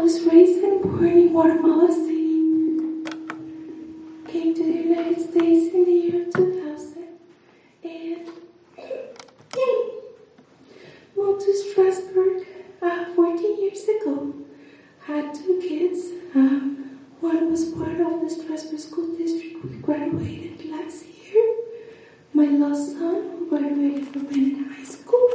was raised and born in Guatemala City. Came to the United States in the year 2000 and moved to Strasbourg 14 years ago. Had 2 kids. One was part of the Strasbourg School District. We graduated last year. My last son who graduated from Bennett High School.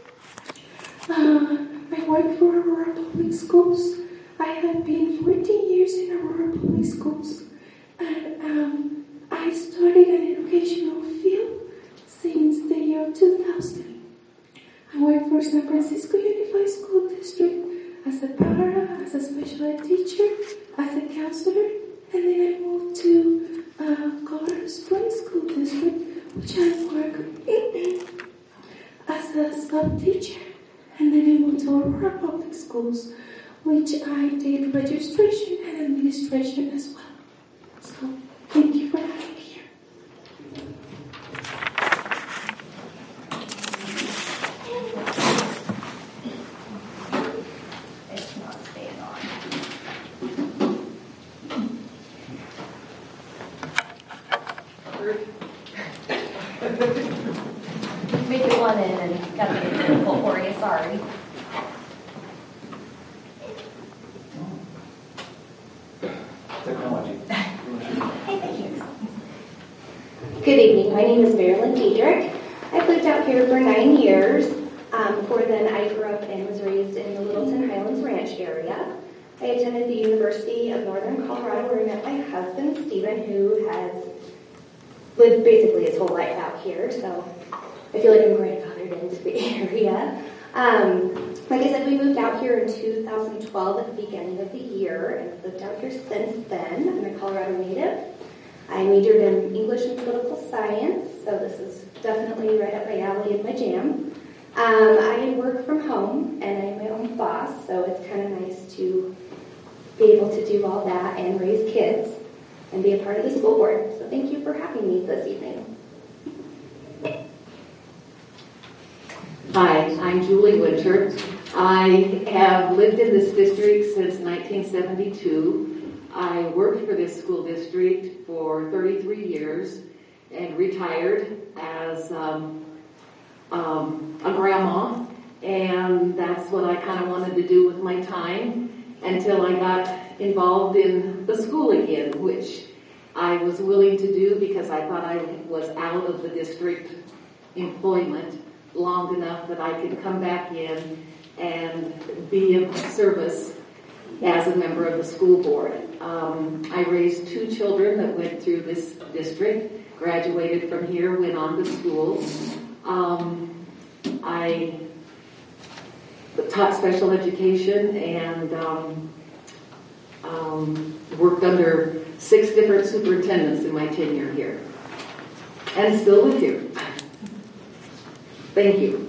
I work for Aurora Public Schools. I have been 14 years in Aurora Public Schools. And I started an educational field since the year 2000. I work for San Francisco Unified School District as a para, as a special ed teacher, as a counselor, and then I moved to Colorado Springs School District, which I work as a sub-teacher. And then I moved to Aurora Public Schools, which I did registration and administration as well. So, thank you for having me here. It's not staying on. Make it one in and got to get it difficult for you, sorry. Technology. Hey, thank you. Good evening. My name is Marilyn Diedrich. I've lived out here for 9 years. Before then, I grew up and was raised in the Littleton Highlands Ranch area. I attended the University of Northern Colorado where I met my husband, Stephen, who has lived basically his whole life out here. So I feel like I'm grandfathered into the area. Like I said, we moved out here in 2012 at the beginning of the year and lived out here since then. I'm a Colorado native. I majored in English and political science, so this is definitely right up my alley and my jam. I work from home and I'm my own boss, so it's kind of nice to be able to do all that and raise kids and be a part of the school board. So thank you for having me this evening. Hi, I'm Julie Winter. I have lived in this district since 1972. I worked for this school district for 33 years and retired as a grandma, and that's what I kind of wanted to do with my time until I got involved in the school again, which I was willing to do because I thought I was out of the district employment long enough that I could come back in and be of service as a member of the school board. I raised 2 children that went through this district, graduated from here, went on to school. I taught special education and worked under 6 different superintendents in my tenure here. And still with you. Thank you.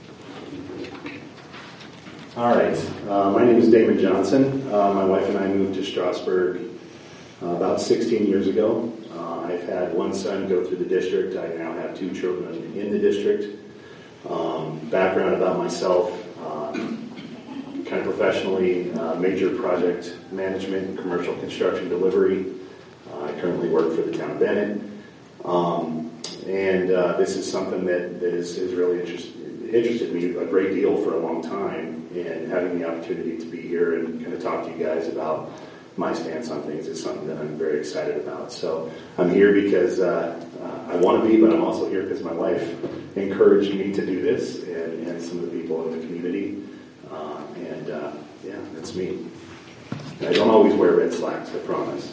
All right. My name is Damon Johnson. My wife and I moved to Strasbourg about 16 years ago. I've had 1 son go through the district. I now have 2 children in the district. Background about myself, kind of professionally, major project management and commercial construction delivery. I currently work for the town of Bennett. And this is something that has really interested me a great deal for a long time, and having the opportunity to be here and kind of talk to you guys about my stance on things is something that I'm very excited about. So I'm here because I want to be, but I'm also here because my wife encouraged me to do this, and some of the people in the community. Yeah, that's me. I don't always wear red slacks, I promise.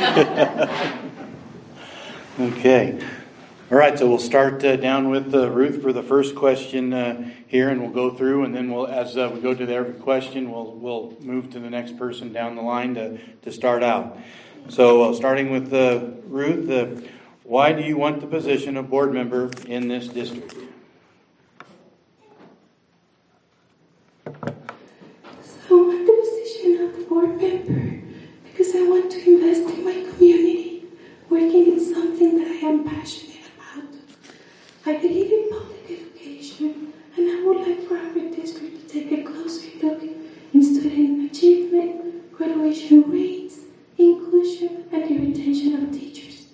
Okay. All right, so we'll start down with Ruth for the first question here, and we'll go through, and then we'll, as we go to every question, we'll move to the next person down the line to start out. So starting with Ruth, why do you want the position of board member in this district? So I want the position of the board member because I want to invest in my community, working in something that I am passionate about. I believe in public education, and I would like for our district to take a closer look in student achievement, graduation rates, inclusion, and the retention of teachers.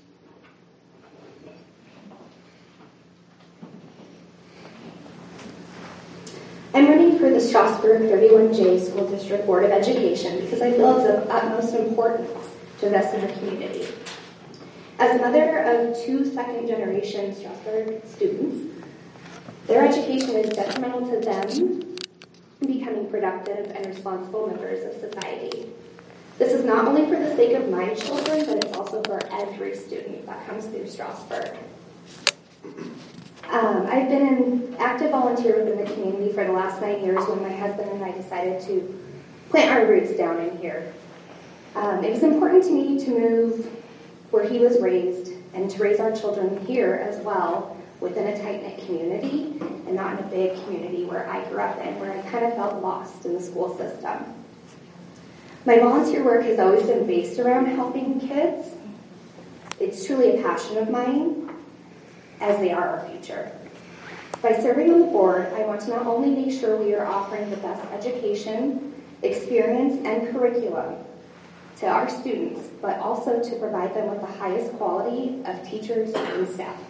I'm running for the Strasburg 31J School District Board of Education because I feel it's of utmost importance to invest in our community. As a mother of 2 second-generation Strasburg students, their education is detrimental to them becoming productive and responsible members of society. This is not only for the sake of my children, but it's also for every student that comes through Strasburg. I've been an active volunteer within the community for the last 9 years when my husband and I decided to plant our roots down in here. It was important to me to move where he was raised and to raise our children here as well within a tight-knit community and not in a big community where I grew up in, where I kind of felt lost in the school system. My volunteer work has always been based around helping kids. It's truly a passion of mine, as they are our future. By serving on the board, I want to not only make sure we are offering the best education, experience, and curriculum to our students, but also to provide them with the highest quality of teachers and staff.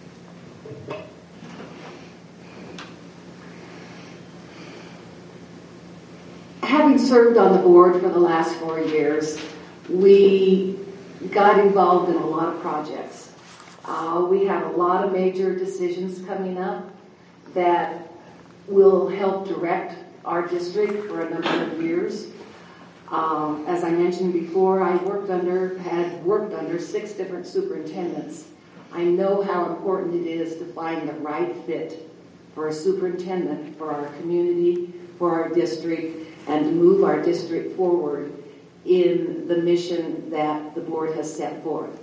Having served on the board for the last 4 years, we got involved in a lot of projects. We have a lot of major decisions coming up that will help direct our district for a number of years. As I mentioned before, I had worked under 6 different superintendents. I know how important it is to find the right fit for a superintendent, for our community, for our district, and to move our district forward in the mission that the board has set forth.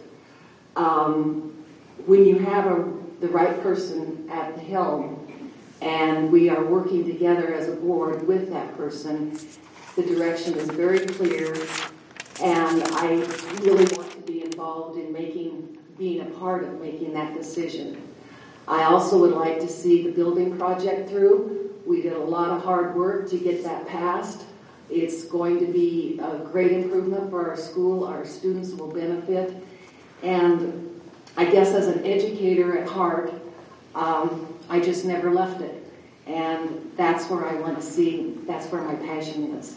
When you have the right person at the helm, and we are working together as a board with that person, the direction is very clear, and I really want to be involved in being a part of making that decision. I also would like to see the building project through. We did a lot of hard work to get that passed. It's going to be a great improvement for our school. Our students will benefit. And I guess as an educator at heart, I just never left it. And that's where I want to see, that's where my passion is.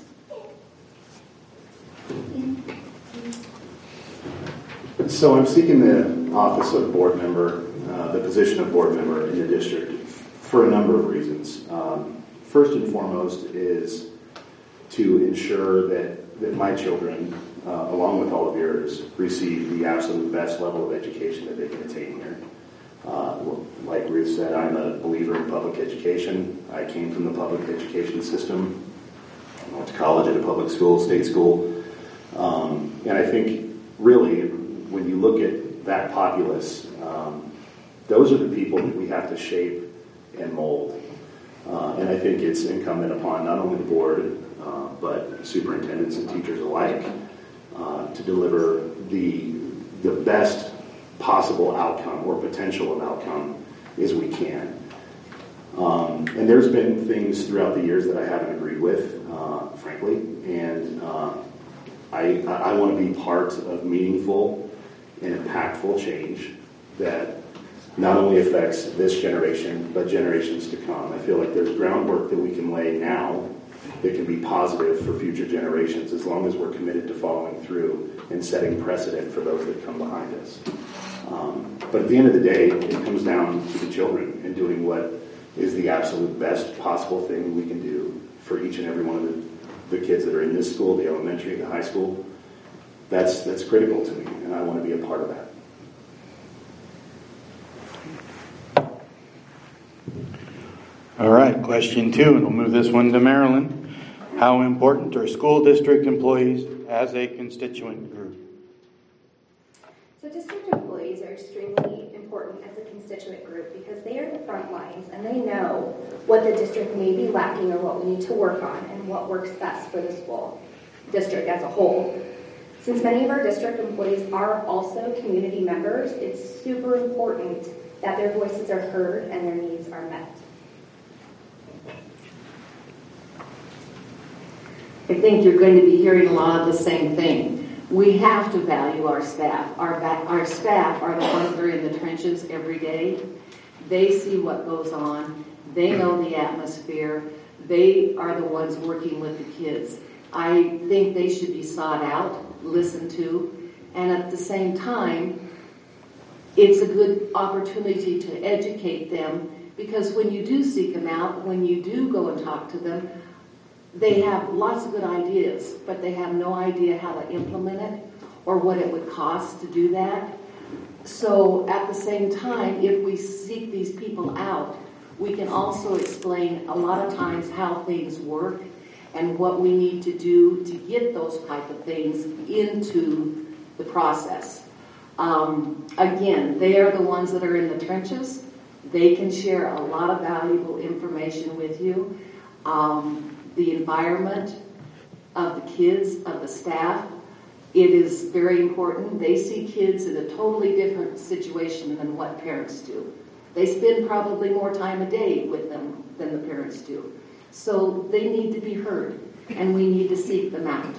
So I'm seeking the office of board member, the position of board member in the district for a number of reasons. First and foremost is to ensure that my children, along with all of yours, receive the absolute best level of education that they can attain here. Like Ruth said, I'm a believer in public education. I came from the public education system. I went to college at a public school, state school. And I think really when you look at that populace, those are the people that we have to shape and mold. And I think it's incumbent upon not only the board, but superintendents and teachers alike to deliver the best possible outcome or potential of outcome as we can. And there's been things throughout the years that I haven't agreed with, frankly, and I want to be part of meaningful and impactful change that not only affects this generation, but generations to come. I feel like there's groundwork that we can lay now that can be positive for future generations as long as we're committed to following through and setting precedent for those that come behind us. But at the end of the day, it comes down to the children and doing what is the absolute best possible thing we can do for each and every one of the kids that are in this school, the elementary, the high school. That's critical to me, and I want to be a part of that. All right, question 2, and we'll move this one to Marilyn. How important are school district employees as a constituent group? So district employees are extremely important as a constituent group because they are the front lines and they know what the district may be lacking or what we need to work on and what works best for the school district as a whole. Since many of our district employees are also community members, it's super important that their voices are heard and their needs are met. I think you're going to be hearing a lot of the same thing. We have to value our staff. Our staff are the ones that are in the trenches every day. They see what goes on. They know the atmosphere. They are the ones working with the kids. I think they should be sought out, listened to, and at the same time, it's a good opportunity to educate them, because when you do seek them out, when you do go and talk to them, they have lots of good ideas, but they have no idea how to implement it or what it would cost to do that. So at the same time, if we seek these people out, we can also explain a lot of times how things work and what we need to do to get those type of things into the process. Again, they are the ones that are in the trenches. They can share a lot of valuable information with you. The environment of the kids, of the staff, it is very important. They see kids in a totally different situation than what parents do. They spend probably more time a day with them than the parents do. So they need to be heard, and we need to seek them out.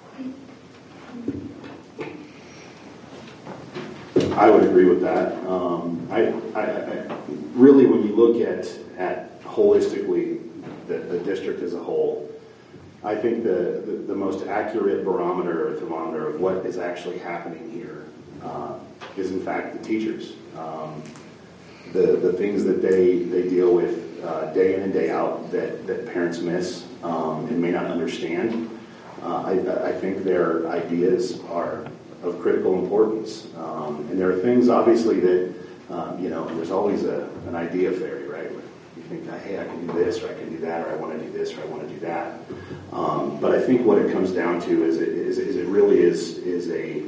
I would agree with that. I really, when you look at holistically the district as a whole, I think the most accurate barometer or thermometer of what is actually happening here is in fact the teachers. The things that they deal with day in and day out that parents miss and may not understand. I think their ideas are of critical importance. And there are things, obviously, that, there's always an idea fairy, right? You think, hey, I can do this, or I can do that, or I want to do this, or I want to do that. But I think what it comes down to is it really is a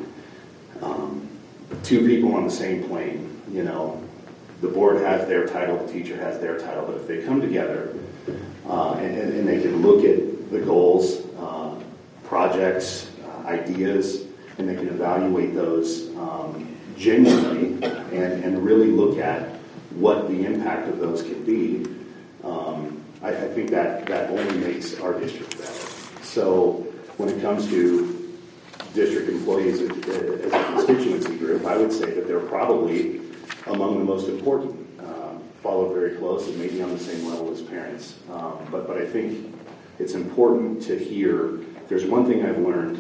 two people on the same plane. The board has their title, the teacher has their title, but if they come together and they can look at the goals, projects, ideas, and they can evaluate those genuinely and really look at what the impact of those can be, I think that only makes our district better. So when it comes to district employees as a constituency group, I would say that they're probably among the most important, followed very close and maybe on the same level as parents. But I think it's important to hear. There's one thing I've learned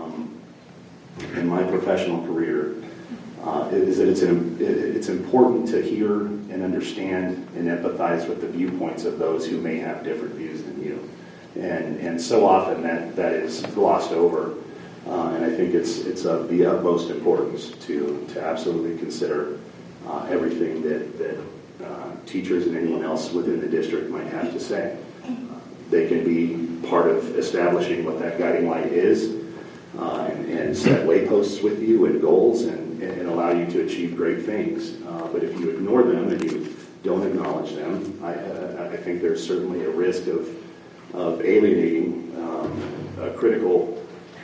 in my professional career is that it's important to hear and understand and empathize with the viewpoints of those who may have different views than you. And so often that is glossed over. And I think it's of the utmost importance to absolutely consider everything that teachers and anyone else within the district might have to say. They can be part of establishing what that guiding light is and set wayposts with you and goals and allow you to achieve great things. But if you ignore them and you don't acknowledge them, I think there's certainly a risk of alienating a critical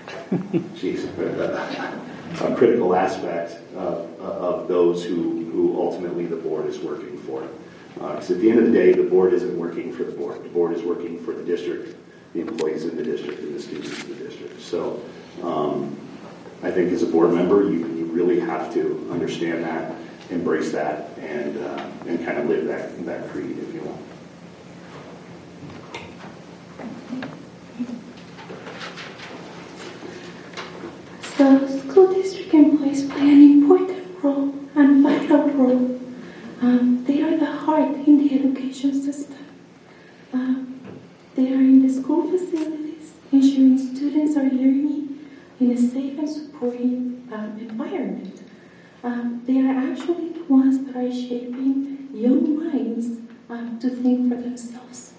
a critical aspect of those who ultimately the board is working for. Because at the end of the day, the board isn't working for the board. The board is working for the district, the employees in the district, and the students in the district. So I think as a board member, you really have to understand that, embrace that, and kind of live that creed, if you will. So school district employees play an important role and vital role. They are the heart in the education system. They are in the school facilities, ensuring students are learning in a safe and supporting environment. They are actually the ones that are shaping young minds to think for themselves.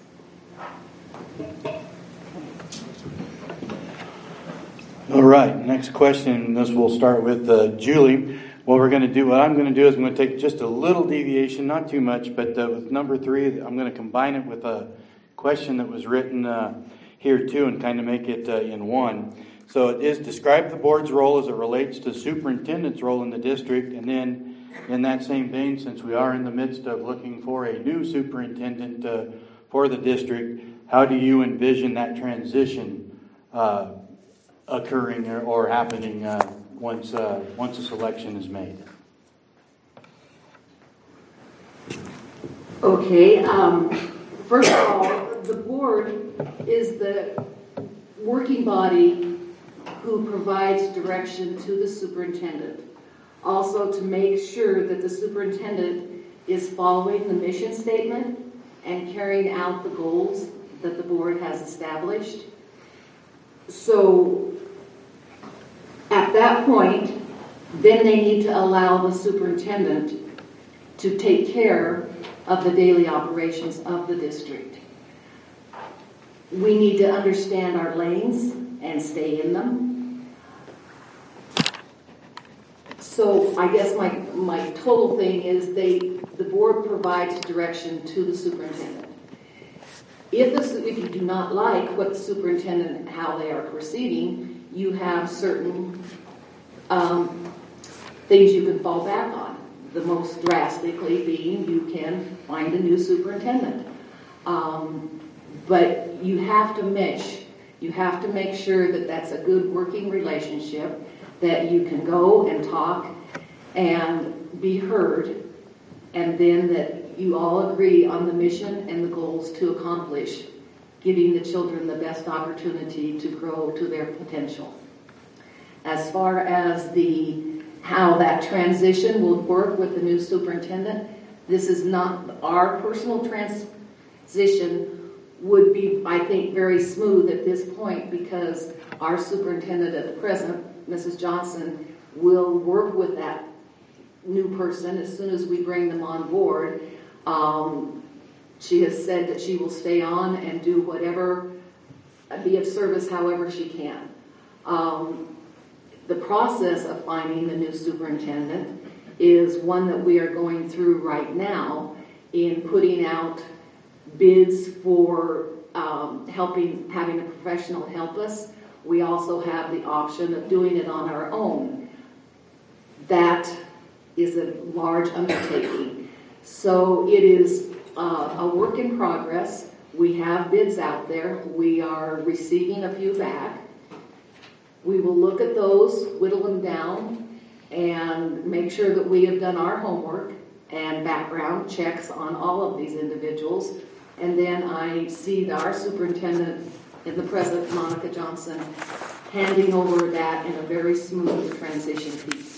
All right, next question. This will start with Julie. What I'm going to do is I'm going to take just a little deviation, not too much, but with number 3, I'm going to combine it with a question that was written here too and kind of make it in one. So it is describe the board's role as it relates to superintendent's role in the district, and then in that same vein, since we are in the midst of looking for a new superintendent for the district, how do you envision that transition occurring or happening once a selection is made? Okay, first of all, the board is the working body who provides direction to the superintendent. Also to make sure that the superintendent is following the mission statement and carrying out the goals that the board has established. So at that point, then they need to allow the superintendent to take care of the daily operations of the district. We need to understand our lanes and stay in them. So I guess my total thing is the board provides direction to the superintendent. If you do not like what the superintendent and how they are proceeding, you have certain things you can fall back on. The most drastically being you can find a new superintendent. But you have to mesh. You have to make sure that that's a good working relationship, that you can go and talk and be heard, and then that you all agree on the mission and the goals to accomplish, giving the children the best opportunity to grow to their potential. As far as how that transition will work with the new superintendent, this is not our personal transition would be, I think, very smooth at this point because our superintendent at the present, Mrs. Johnson, will work with that new person as soon as we bring them on board. She has said that she will stay on and do whatever, be of service however she can. The process of finding the new superintendent is one that we are going through right now in putting out bids for having a professional help us. We also have the option of doing it on our own. That is a large undertaking. So it is a work in progress. We have bids out there. We are receiving a few back. We will look at those, whittle them down, and make sure that we have done our homework and background checks on all of these individuals. And then I see our superintendent in the present, Monica Johnson, handing over that in a very smooth transition piece.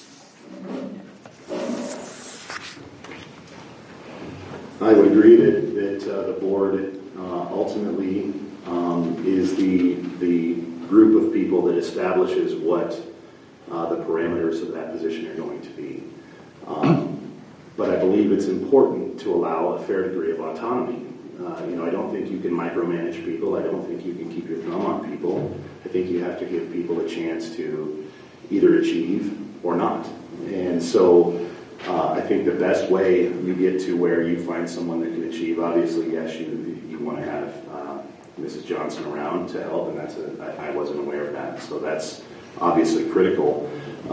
I would agree that the board ultimately is the group of people that establishes what the parameters of that position are going to be. But I believe it's important to allow a fair degree of autonomy. I don't think you can micromanage people. I don't think you can keep your thumb on people. I think you have to give people a chance to either achieve or not. And so I think the best way you get to where you find someone that can achieve, obviously, yes, you want to have Mrs. Johnson around to help, and I wasn't aware of that. So that's obviously critical.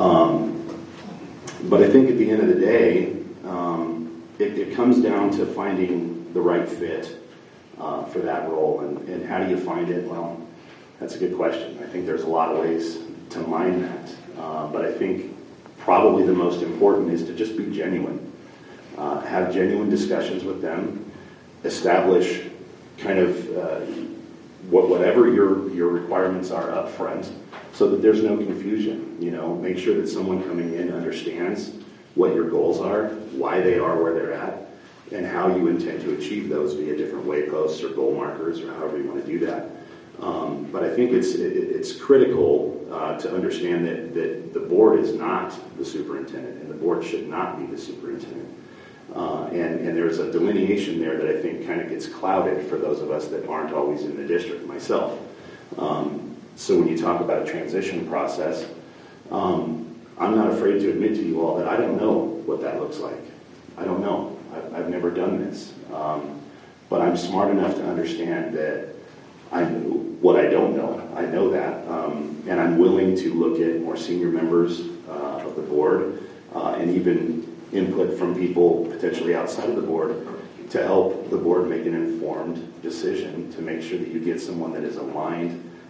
But I think at the end of the day, it comes down to finding the right fit for that role. And how do you find it? Well, that's a good question. I think there's a lot of ways to mine that. But I think probably the most important is to just be genuine. Have genuine discussions with them. Establish kind of whatever your requirements are up front so that there's no confusion. Make sure that someone coming in understands what your goals are, why they are where they're at, and how you intend to achieve those via different wayposts or goal markers or however you want to do that. But I think it's critical to understand that the board is not the superintendent, and the board should not be the superintendent. And there's a delineation there that I think kind of gets clouded for those of us that aren't always in the district, myself. So when you talk about a transition process, I'm not afraid to admit to you all that I don't know what that looks like. I don't know. I've never done this. But I'm smart enough to understand that I know what I don't know. I know that. And I'm willing to look at more senior members of the board and even input from people potentially outside of the board to help the board make an informed decision to make sure that you get someone that is aligned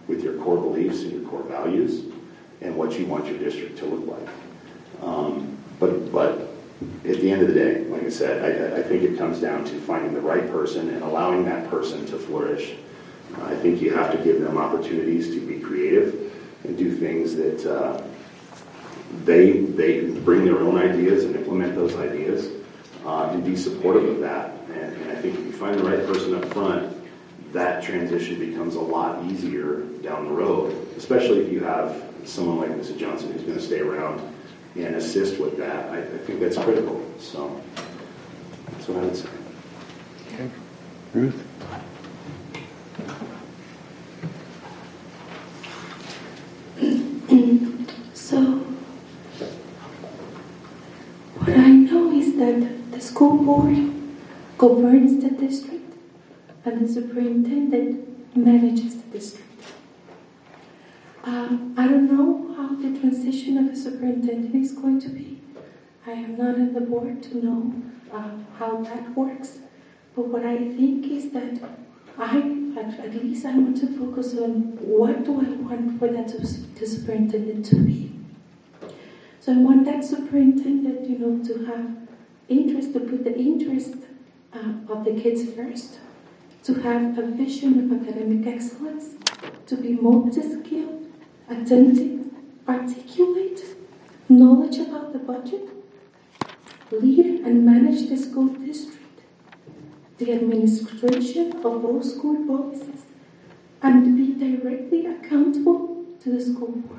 with your core beliefs and your core values and what you want your district to look like. But at the end of the day, like I said, I think it comes down to finding the right person and allowing that person to flourish. I think you have to give them opportunities to be creative and do things that they bring their own ideas and implement those ideas and be supportive of that. And I think if you find the right person up front, that transition becomes a lot easier down the road, especially if you have someone like Mrs. Johnson who's going to stay around and assist with that. I think that's critical. So that's what I would say. Okay. Ruth? So, what I know is that the school board governs the district and the superintendent manages the district. I don't know how the transition of a superintendent is going to be. I am not on the board to know how that works. But what I think is that at least I want to focus on what do I want for that the superintendent to be. So I want that superintendent, to have interest, to put the interest of the kids first, to have a vision of academic excellence, to be multi-skilled, attentive, articulate, knowledge about the budget, lead and manage the school district, the administration of all school policies, and be directly accountable to the school board.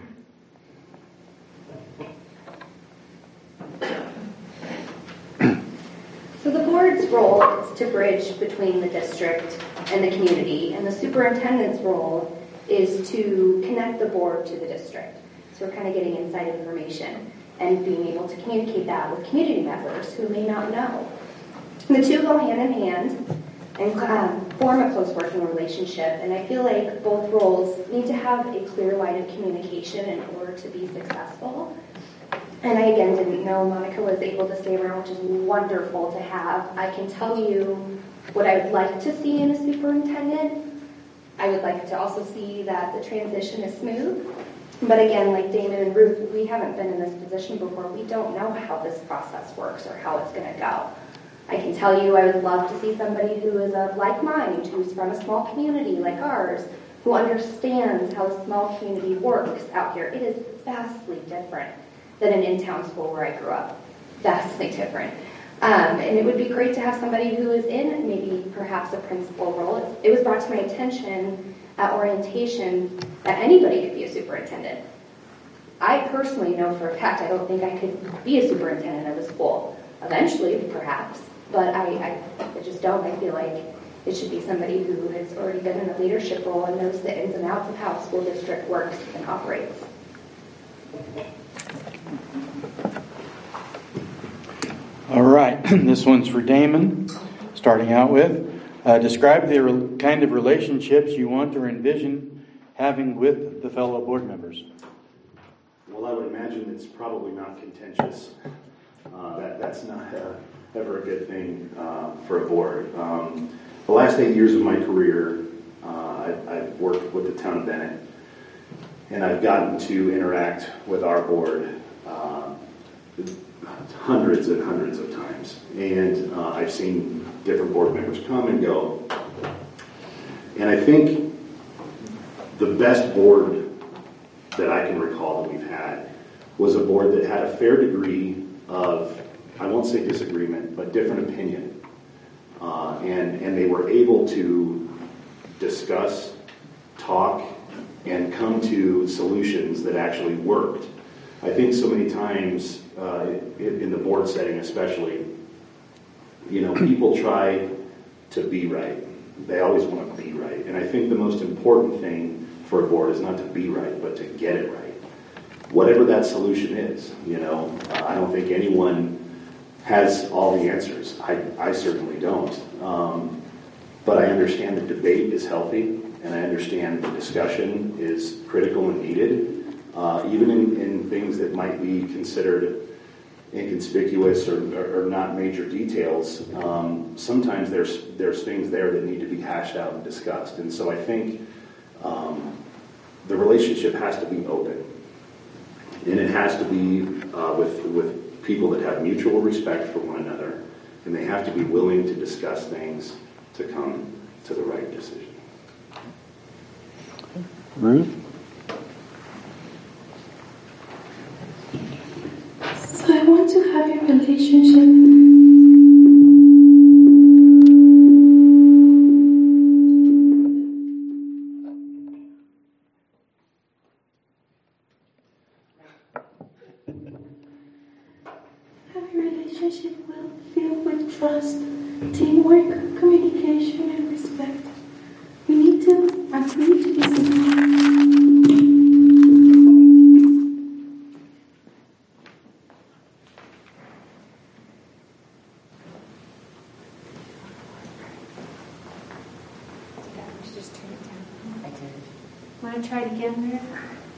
So the board's role is to bridge between the district and the community, and the superintendent's role is to connect the board to the district. So we're kind of getting inside information and being able to communicate that with community members who may not know. The two go hand in hand and form a close working relationship, and I feel like both roles need to have a clear line of communication in order to be successful. And I, again, didn't know Monica was able to stay around, which is wonderful to have. I can tell you what I would like to see in a superintendent. I would like to also see that the transition is smooth. But again, like Damon and Ruth, we haven't been in this position before. We don't know how this process works or how it's going to go. I can tell you I would love to see somebody who is of like mind, who's from a small community like ours, who understands how a small community works out here. It is vastly different than an in-town school where I grew up. Vastly different. And it would be great to have somebody who is in maybe perhaps a principal role. It was brought to my attention at orientation that anybody could be a superintendent. I personally know for a fact I don't think I could be a superintendent of a school. Eventually, perhaps, but I just don't. I feel like it should be somebody who has already been in a leadership role and knows the ins and outs of how a school district works and operates. All right, this one's for Damon, starting out with. Describe the kind of relationships you want or envision having with the fellow board members. Well, I would imagine it's probably not contentious. That's not ever a good thing for a board. The last 8 years of my career, I've worked with the town of Bennett, and I've gotten to interact with our board hundreds and hundreds of times. And I've seen different board members come and go. And I think the best board that I can recall that we've had was a board that had a fair degree of, I won't say disagreement, but different opinion. And they were able to discuss, talk, and come to solutions that actually worked. I think so many times, in the board setting especially, people try to be right. They always want to be right. And I think the most important thing for a board is not to be right, but to get it right. Whatever that solution is, I don't think anyone has all the answers. I certainly don't. But I understand the debate is healthy, and I understand the discussion is critical and needed. Even in things that might be considered inconspicuous or not major details, sometimes there's things there that need to be hashed out and discussed. And so I think the relationship has to be open. And it has to be with people that have mutual respect for one another, and they have to be willing to discuss things to come to the right decision. Ruth? So I want to have a relationship. Have a relationship filled with trust, teamwork, communication, and respect. We need to agree to disagree. Want to try it again there?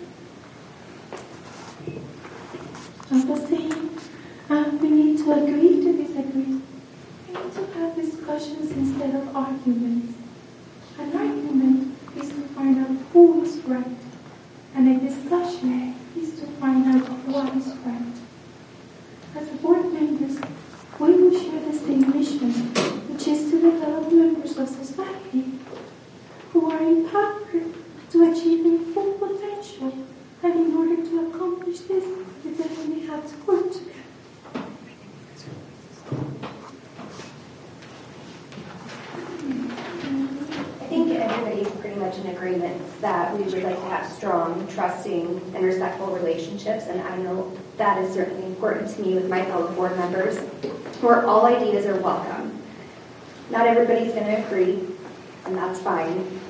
I'm just saying, we need to agree to disagree. We need to have discussions instead of arguments. An argument is to find out who is right, and a discussion is to find out what is right. As board members, we will share the same mission, which is to develop members of society who are empowered to achieve their full potential. And in order to accomplish this, we definitely have to work together. I think everybody's pretty much in agreement that we would like to have strong, trusting, and respectful relationships, and I know that is certainly important to me with my fellow board members, where all ideas are welcome. Not everybody's going to agree, and that's fine.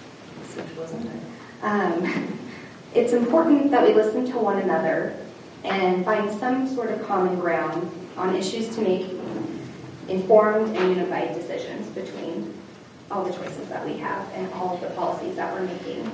It's important that we listen to one another and find some sort of common ground on issues to make informed and unified decisions between all the choices that we have and all of the policies that we're making.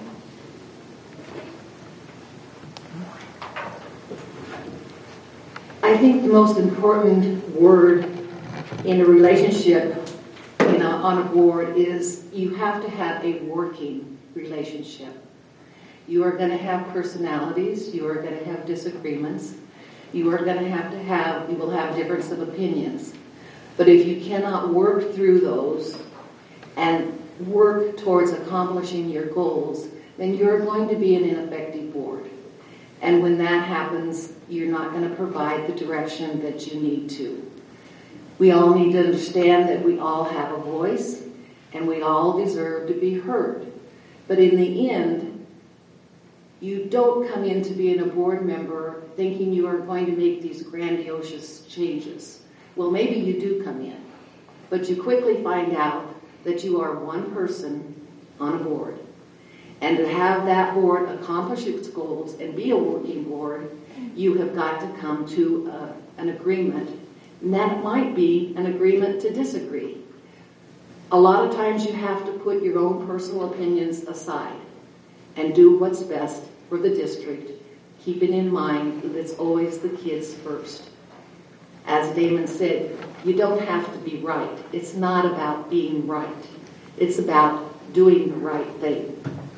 I think the most important word in a relationship on a board is you have to have a working relationship. You are going to have personalities. You are going to have disagreements. You will have difference of opinions. But if you cannot work through those and work towards accomplishing your goals, then you're going to be an ineffective board. And when that happens, you're not going to provide the direction that you need to. We all need to understand that we all have a voice and we all deserve to be heard. But in the end, you don't come into being a board member thinking you are going to make these grandiose changes. Well, maybe you do come in, but you quickly find out that you are one person on a board. And to have that board accomplish its goals and be a working board, you have got to come to an agreement. And that might be an agreement to disagree. A lot of times you have to put your own personal opinions aside and do what's best for the district, keeping in mind that it's always the kids first. As Damon said, you don't have to be right. It's not about being right. It's about doing the right thing.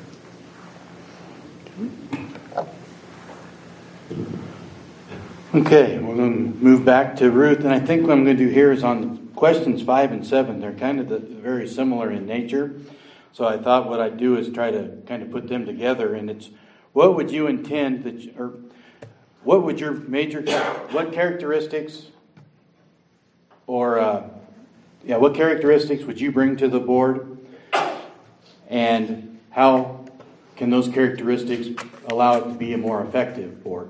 Okay, we're going to move back to Ruth, and I think what I'm going to do here is on questions 5 and 7. They're kind of very similar in nature, so I thought what I'd do is try to kind of put them together, and it's what would you intend that, or what would your what characteristics, or what characteristics would you bring to the board, and how can those characteristics allow it to be a more effective board?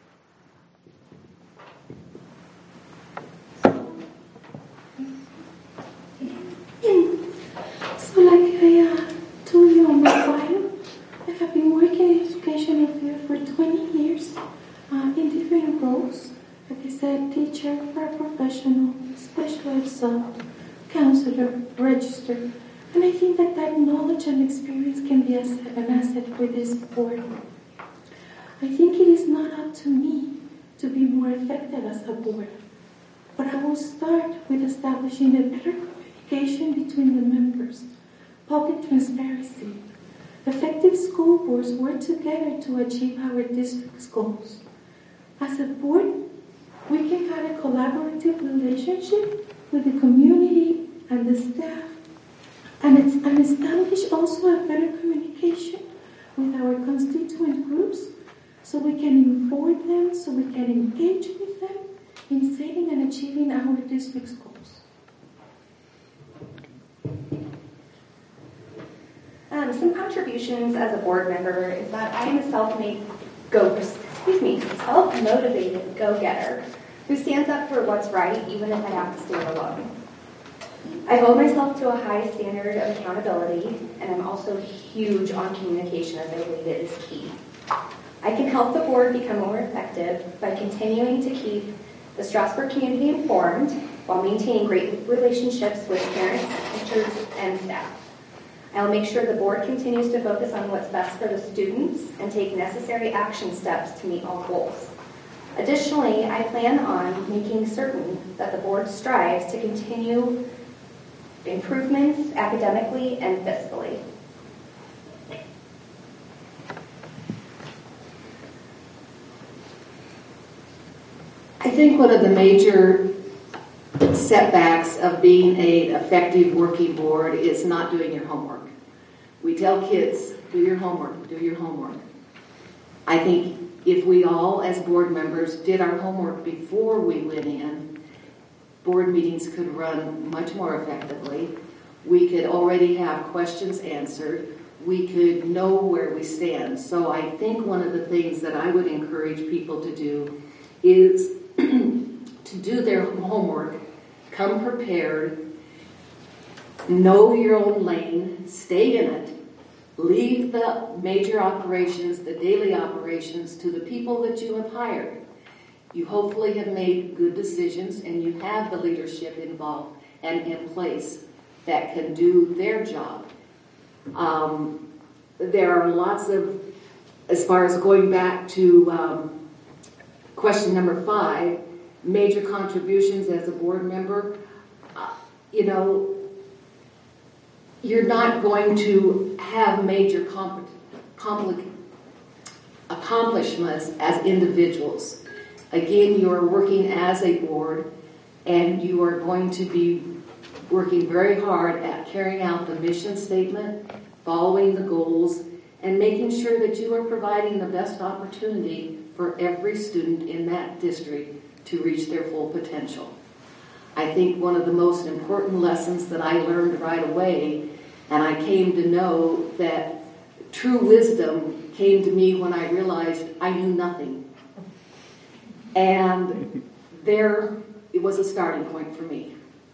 So like I told you on my bio, I have been working in educational field for 20 years in different roles. Like I said, teacher, paraprofessional, special ed sub, counselor, register. And I think that knowledge and experience can be an asset for this board. I think it is not up to me to be more effective as a board, but I will start with establishing a better communication between the members, public transparency, Effective school boards work together to achieve our district's goals. As a board, we can have a collaborative relationship with the community and the staff, and establish also a better communication with our constituent groups so we can inform them, so we can engage with them in setting and achieving our district's goals. Some contributions as a board member is that I am a self-motivated go-getter who stands up for what's right even if I have to stand alone. I hold myself to a high standard of accountability, and I'm also huge on communication as I believe it is key. I can help the board become more effective by continuing to keep the Strasburg community informed while maintaining great relationships with parents, teachers, and staff. I'll make sure the board continues to focus on what's best for the students and take necessary action steps to meet all goals. Additionally, I plan on making certain that the board strives to continue improvements academically and fiscally. I think one of the major setbacks of being an effective working board is not doing your homework. We tell kids, do your homework, do your homework. I think if we all, as board members, did our homework before we went in, board meetings could run much more effectively. We could already have questions answered. We could know where we stand. So I think one of the things that I would encourage people to do is to do their homework, come prepared, know your own lane, stay in it, leave the major operations, the daily operations to the people that you have hired. You hopefully have made good decisions and you have the leadership involved and in place that can do their job. There are lots of, as far as going back to question number 5, major contributions as a board member. You're not going to have major accomplishments as individuals. Again, you are working as a board, and you are going to be working very hard at carrying out the mission statement, following the goals, and making sure that you are providing the best opportunity for every student in that district to reach their full potential. I think one of the most important lessons that I learned right away, and I came to know that true wisdom came to me when I realized I knew nothing. And there, it was a starting point for me.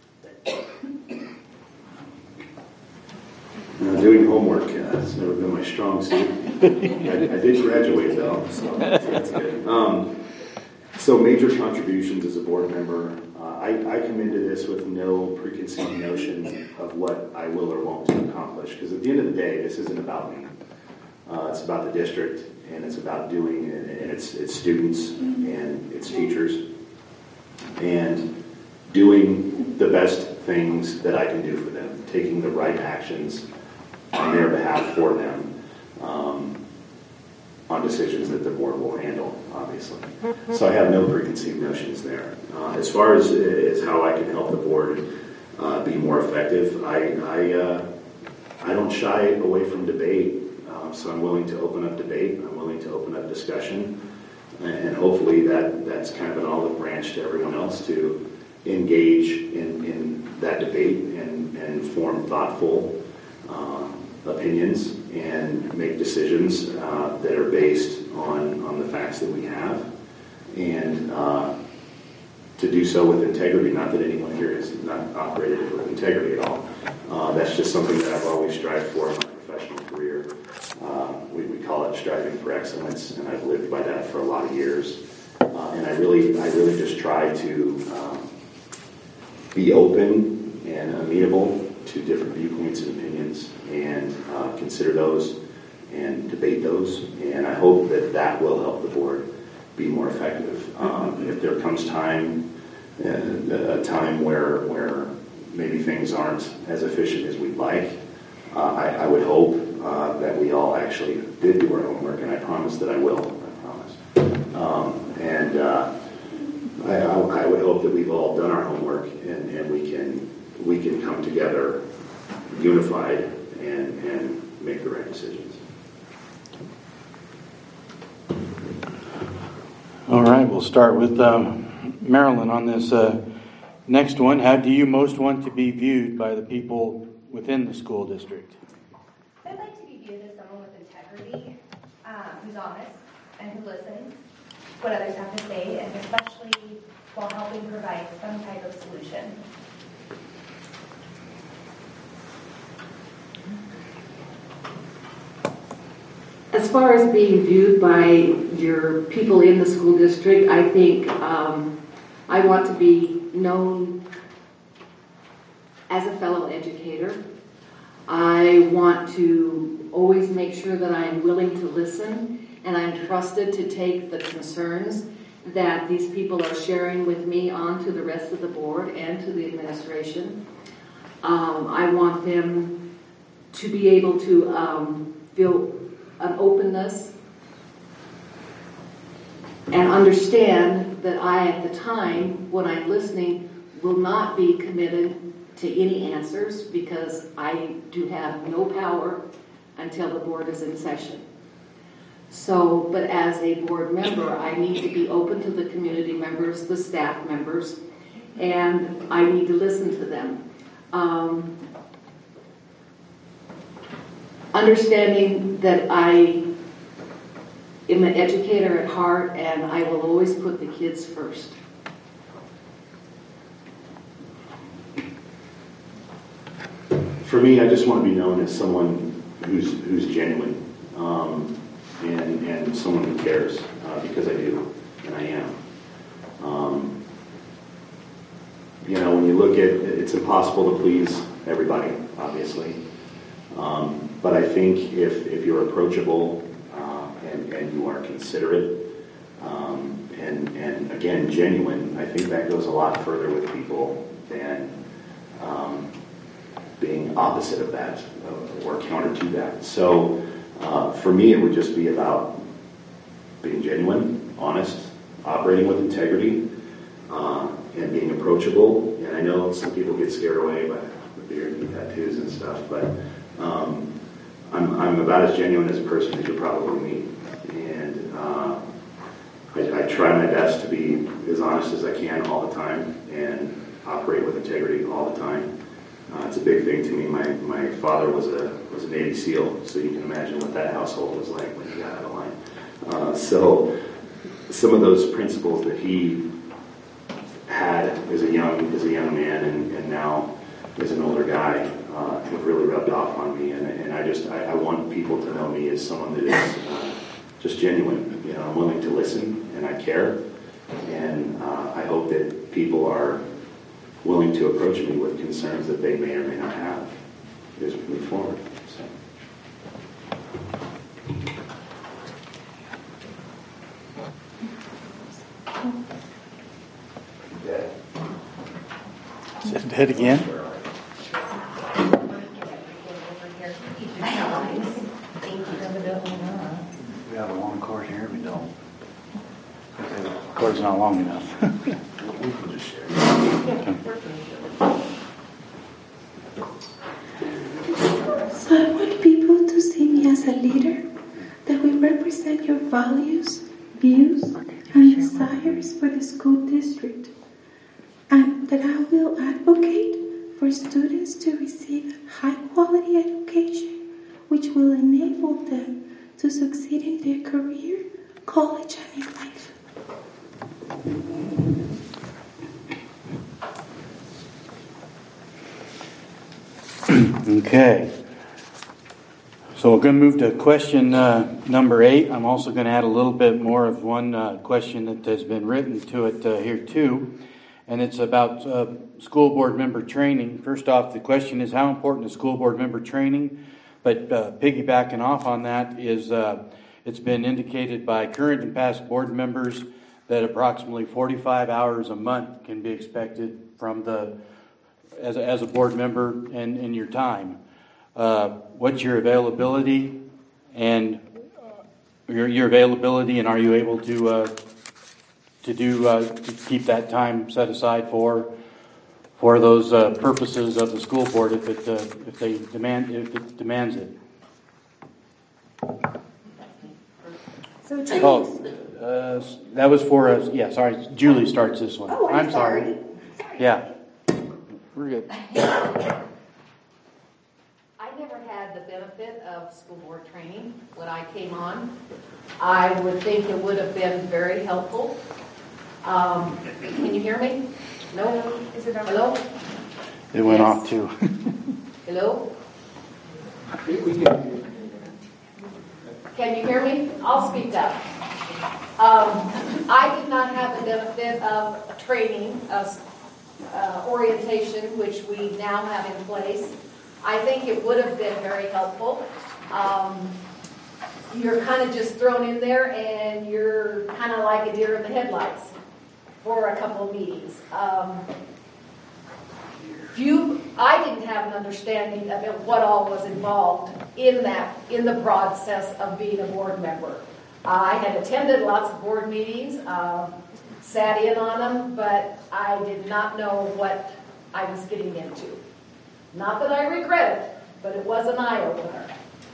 Now, doing homework has never been my strong suit. I did graduate, though, so that's good. So major contributions as a board member. I come into this with no preconceived notion of what I will or won't accomplish, because at the end of the day, this isn't about me. It's about the district, and it's about doing, and its students and its teachers, and doing the best things that I can do for them, taking the right actions on their behalf for them, on decisions that the board will handle, obviously. So I have no preconceived notions there. As far as how I can help the board be more effective, I don't shy away from debate. So I'm willing to open up debate. I'm willing to open up discussion, and hopefully that's kind of an olive branch to everyone else to engage in that debate and form thoughtful opinions and make decisions that are based on the facts that we have, and to do so with integrity. Not that anyone here has not operated with integrity at all. That's just something that I've always strived for in my professional career. We call it striving for excellence, and I've lived by that for a lot of years. And I really just try to be open and amenable to different viewpoints and opinions, and consider those and debate those. And I hope that will help the board be more effective. If there comes a time where maybe things aren't as efficient as we'd like, I would hope that we all actually did do our homework, and I promise that I will. I promise. I would hope that we've all done our homework, and we can come together unified and make the right decisions. All right, we'll start with Marilyn on this next one. How do you most want to be viewed by the people within the school district? I'd like to be viewed as someone with integrity, who's honest and who listens to what others have to say, and especially while helping provide some type of solution. As far as being viewed by your people in the school district, I think I want to be known as a fellow educator. I want to always make sure that I'm willing to listen and I'm trusted to take the concerns that these people are sharing with me on to the rest of the board and to the administration. I want them to be able to feel an openness and understand that I, at the time, when I'm listening, will not be committed to any answers because I do have no power until the board is in session. So, but as a board member, I need to be open to the community members, the staff members, and I need to listen to them. Understanding that I am an educator at heart and I will always put the kids first. For me, I just want to be known as someone who's genuine and someone who cares because I do, and I am. When you look at it, it's impossible to please everybody, obviously. But I think if you're approachable and you are considerate and again genuine, I think that goes a lot further with people than being opposite of that or counter to that. So for me, it would just be about being genuine, honest, operating with integrity, and being approachable. And I know some people get scared away by the beard and the tattoos and stuff, but I'm about as genuine as a person as you'll probably meet. And I try my best to be as honest as I can all the time and operate with integrity all the time. It's a big thing to me. My father was a Navy SEAL, so you can imagine what that household was like when he got out of line. So some of those principles that he had as a young man and now as an older guy have really rubbed off on me. And I want people to know me as someone that is just genuine. I'm willing to listen and I care. And I hope that people are willing to approach me with concerns that they may or may not have as we move forward. Dead again? We have a long cord here. We don't. The cord's not long enough. We can just share. So I want people to see me as a leader, that we represent your values, views, and desires for the school district, and that I will advocate for students to receive high-quality education, which will enable them to succeed in their career, college, and in life. Okay. So we're going to move to question number 8. I'm also going to add a little bit more of one question that has been written to it here too. And it's about school board member training. First off, the question is, how important is school board member training? But piggybacking off on that is it's been indicated by current and past board members that approximately 45 hours a month can be expected from as a board member and in your time. what's your availability and your availability, and are you able to keep that time set aside for those purposes of the school board if it demands it? So That was for us. Yeah, sorry. Julie starts this one. Oh, I'm sorry. Yeah, we're good. I never had the benefit of school board training when I came on. I would think it would have been very helpful. Can you hear me? No? Is it over? Hello? It went Yes. off too. Hello? Can you hear me? I'll speak up. I did not have the benefit of training, orientation, which we now have in place. I think it would have been very helpful. You're kind of just thrown in there and you're kind of like a deer in the headlights for a couple of meetings. I didn't have an understanding of what all was involved in the process of being a board member. I had attended lots of board meetings, sat in on them, but I did not know what I was getting into. Not that I regret it, but it was an eye-opener.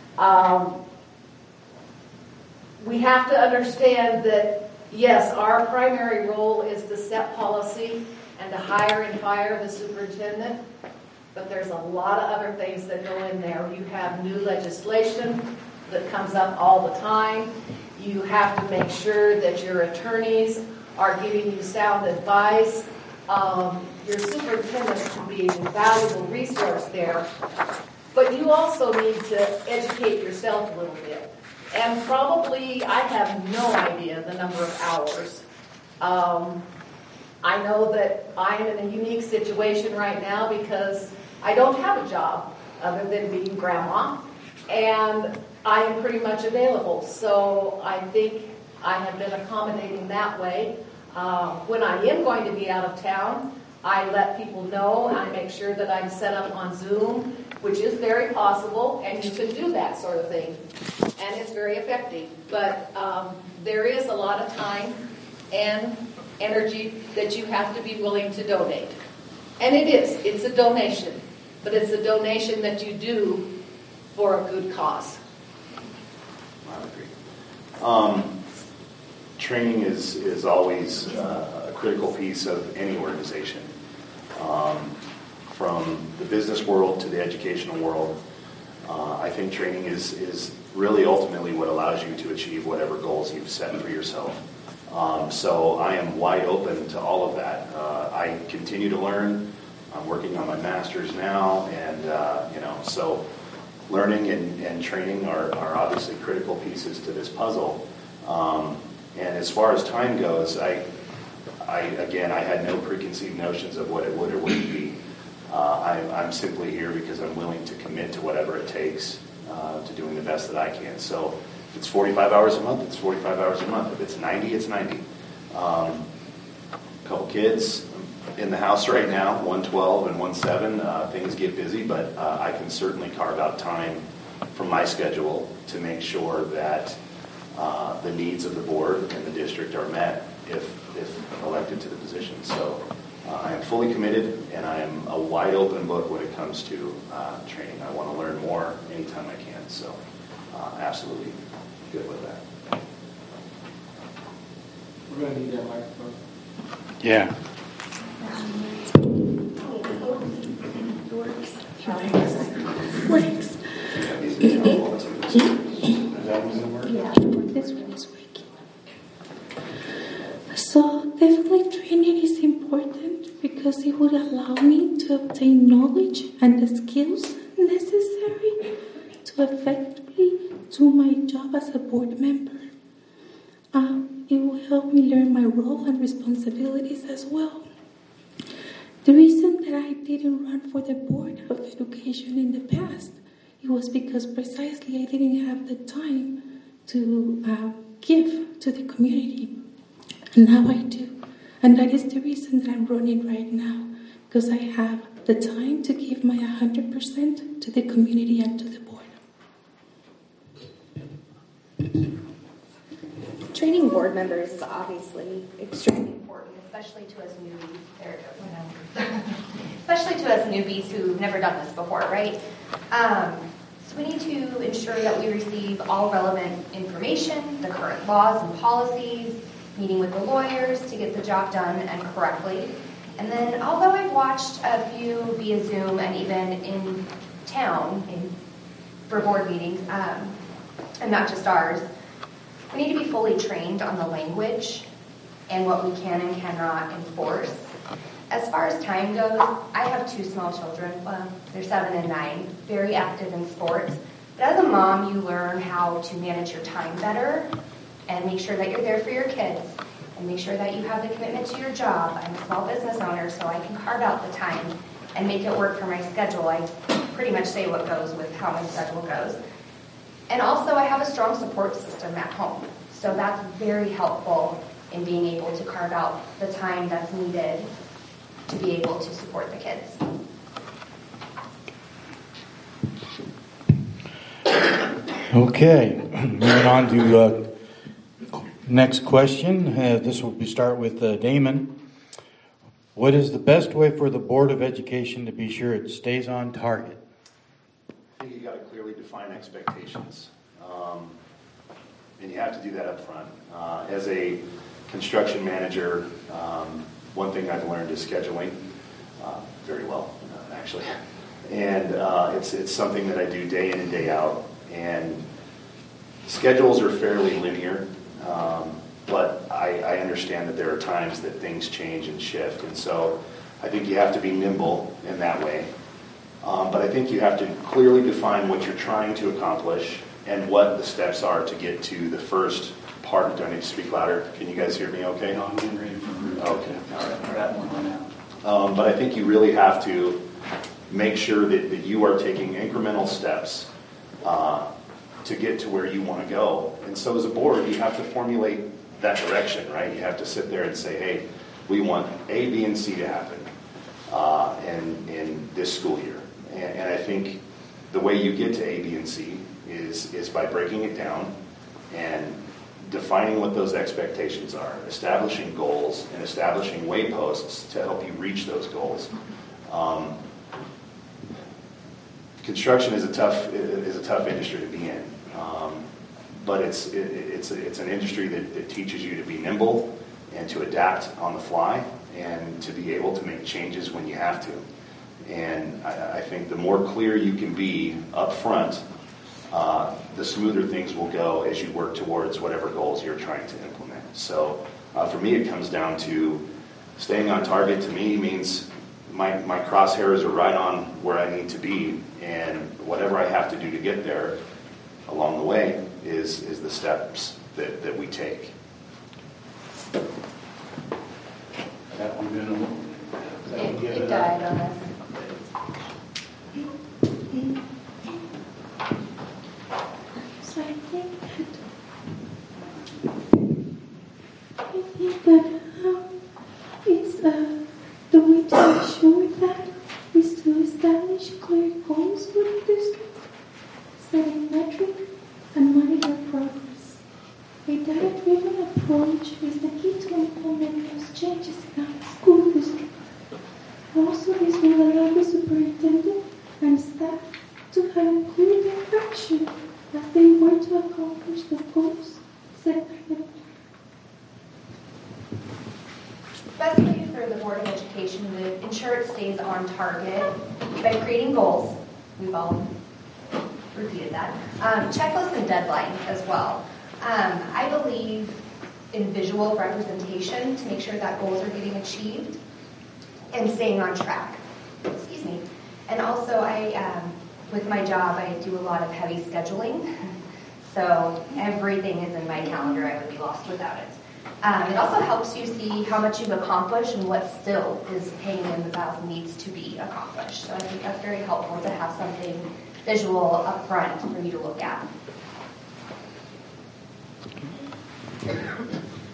We have to understand that, yes, our primary role is to set policy and to hire and fire the superintendent, but there's a lot of other things that go in there. You have new legislation that comes up all the time. You have to make sure that your attorneys are giving you sound advice. Your superintendent can be a valuable resource there, but you also need to educate yourself a little bit. And probably, I have no idea the number of hours. I know that I am in a unique situation right now because I don't have a job other than being grandma, and I am pretty much available. So I think I have been accommodating that way. When I am going to be out of town, I let people know, and I make sure that I'm set up on Zoom, which is very possible, and you can do that sort of thing. And it's very effective. But there is a lot of time and energy that you have to be willing to donate. And it's a donation. But it's a donation that you do for a good cause. I agree. Training is always a critical piece of any organization. From the business world to the educational world, I think training is really ultimately what allows you to achieve whatever goals you've set for yourself. So I am wide open to all of that. I continue to learn. I'm working on my master's now, and so learning and training are obviously critical pieces to this puzzle. And as far as time goes, I had no preconceived notions of what it would or wouldn't be. I'm simply here because I'm willing to commit to whatever it takes to doing the best that I can. So if it's 45 hours a month, it's 45 hours a month. If it's 90, it's 90. A couple kids in the house right now, 112 and 17. Things get busy, but I can certainly carve out time from my schedule to make sure that the needs of the board and the district are met if elected to the position. So I am fully committed, and I am a wide open book when it comes to training. I want to learn more anytime I can. So absolutely good with that. We're going to need that microphone. Yeah. Works. Yeah. This one is working. So definitely training is important because it would allow me to obtain knowledge and the skills necessary to effectively do my job as a board member. It will help me learn my role and responsibilities as well. The reason that I didn't run for the Board of Education in the past, it was because precisely I didn't have the time to give to the community. And now I do. And that is the reason that I'm running right now, because I have the time to give my 100% to the community and to the board. Training board members is obviously extremely important, especially to us newbies. Especially to us newbies who've never done this before, right? So we need to ensure that we receive all relevant information, the current laws and policies, meeting with the lawyers to get the job done and correctly. And then, although I've watched a few via Zoom and even in town for board meetings, and not just ours, we need to be fully trained on the language and what we can and cannot enforce. As far as time goes, I have 2 small children. They're 7 and 9, very active in sports. But as a mom, you learn how to manage your time better and make sure that you're there for your kids and make sure that you have the commitment to your job. I'm a small business owner, so I can carve out the time and make it work for my schedule. I pretty much say what goes with how my schedule goes. And also, I have a strong support system at home. So that's very helpful in being able to carve out the time that's needed to be able to support the kids. Okay, moving on to next question. This will start with Damon. What is the best way for the Board of Education to be sure it stays on target? I think you got to clearly define expectations, and you have to do that up front. As a construction manager, one thing I've learned is scheduling very well, actually, and it's something that I do day in and day out. And schedules are fairly linear, but I understand that there are times that things change and shift, and so I think you have to be nimble in that way. But I think you have to clearly define what you're trying to accomplish and what the steps are to get to the first part. Do I need to speak louder? Can you guys hear me okay? No, I'm getting ready for the Okay, all right. We're at one right now. But I think you really have to make sure that you are taking incremental steps to get to where you want to go. And so as a board, you have to formulate that direction, right? You have to sit there and say, hey, we want A, B, and C to happen in this school year. And I think the way you get to A, B, and C is by breaking it down and defining what those expectations are, establishing goals, and establishing wayposts to help you reach those goals. Construction is a tough industry to be in, but it's an industry that teaches you to be nimble and to adapt on the fly and to be able to make changes when you have to. And I think the more clear you can be up front, the smoother things will go as you work towards whatever goals you're trying to implement. So for me, it comes down to staying on target. To me means my crosshairs are right on where I need to be, and whatever I have to do to get there along the way is the steps that we take. That one gonna. It died on us. So I think that it's the way to ensure that is to establish clear goals for the district, setting metric, and monitor progress. A data-driven approach is the key to implement those changes in our school district. Also, this will allow the superintendent and staff to have clear direction as they work to accomplish the goals set by the Best way for the Board of Education to ensure it stays on target by creating goals. We've all repeated that. Checklists and deadlines as well. I believe in visual representation to make sure that goals are getting achieved and staying on track. Excuse me. And also, with my job, I do a lot of heavy scheduling. So everything is in my calendar. I would be lost without it. It also helps you see how much you've accomplished and what still is hanging in the balance needs to be accomplished. So I think that's very helpful to have something visual up front for you to look at.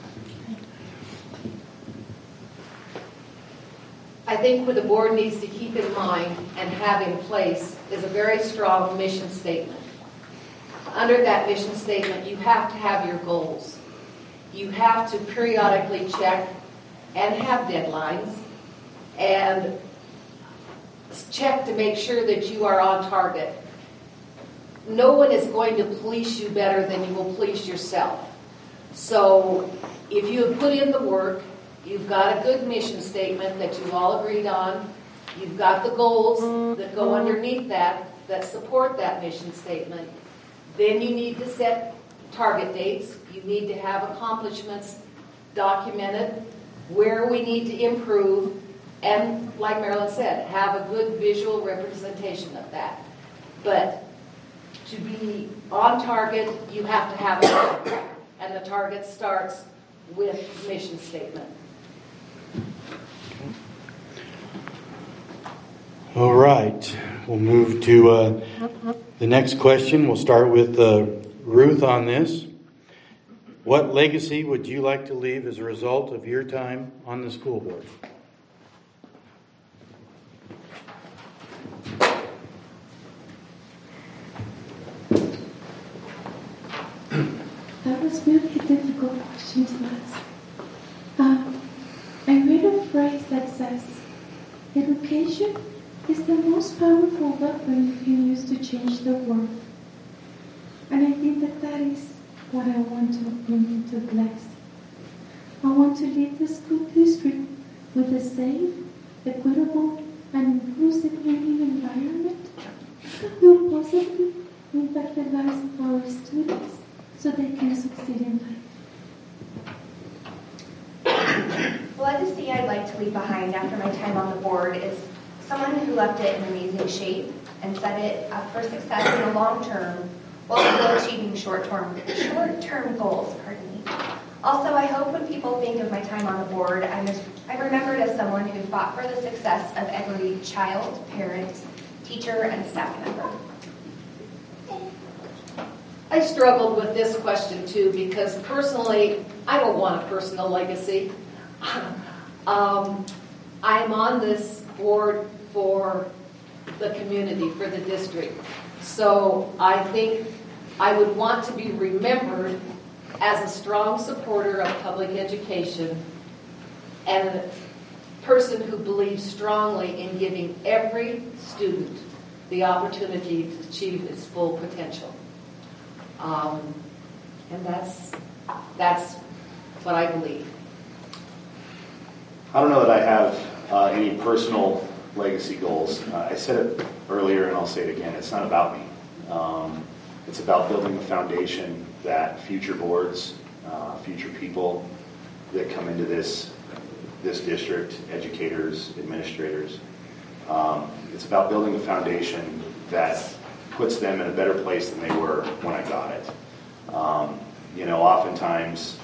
I think what the board needs to keep in mind and have in place is a very strong mission statement. Under that mission statement, you have to have your goals. You have to periodically check and have deadlines and check to make sure that you are on target. No one is going to police you better than you will police yourself. So if you have put in the work, you've got a good mission statement that you've all agreed on, you've got the goals that go underneath that support that mission statement, then you need to set target dates. You need to have accomplishments documented, where we need to improve, and like Marilyn said, have a good visual representation of that. But to be on target, you have to have a target, and the target starts with mission statement. All right, we'll move to the next question. We'll start with Ruth on this. What legacy would you like to leave as a result of your time on the school board? That was really a difficult question to ask. I read a phrase that says, education is the most powerful weapon you can use to change the world. And I think that is what I want to bring into Bless. I want to lead the school district with a safe, equitable, and inclusive learning environment that will positively impact the lives of our students so they can succeed in life. The legacy I'd like to leave behind after my time on the board is someone who left it in amazing shape and set it up for success in the long term while still achieving short-term goals. Also, I hope when people think of my time on the board, I'm remembered as someone who fought for the success of every child, parent, teacher, and staff member. I struggled with this question too because personally, I don't want a personal legacy. I'm on this board for the community, for the district. So I think I would want to be remembered as a strong supporter of public education and a person who believes strongly in giving every student the opportunity to achieve its full potential. And that's what I believe. I don't know that I have any personal legacy goals. I said it earlier and I'll say it again. It's not about me. It's about building a foundation that future boards, future people that come into this district, educators, administrators, it's about building a foundation that puts them in a better place than they were when I got it. Oftentimes,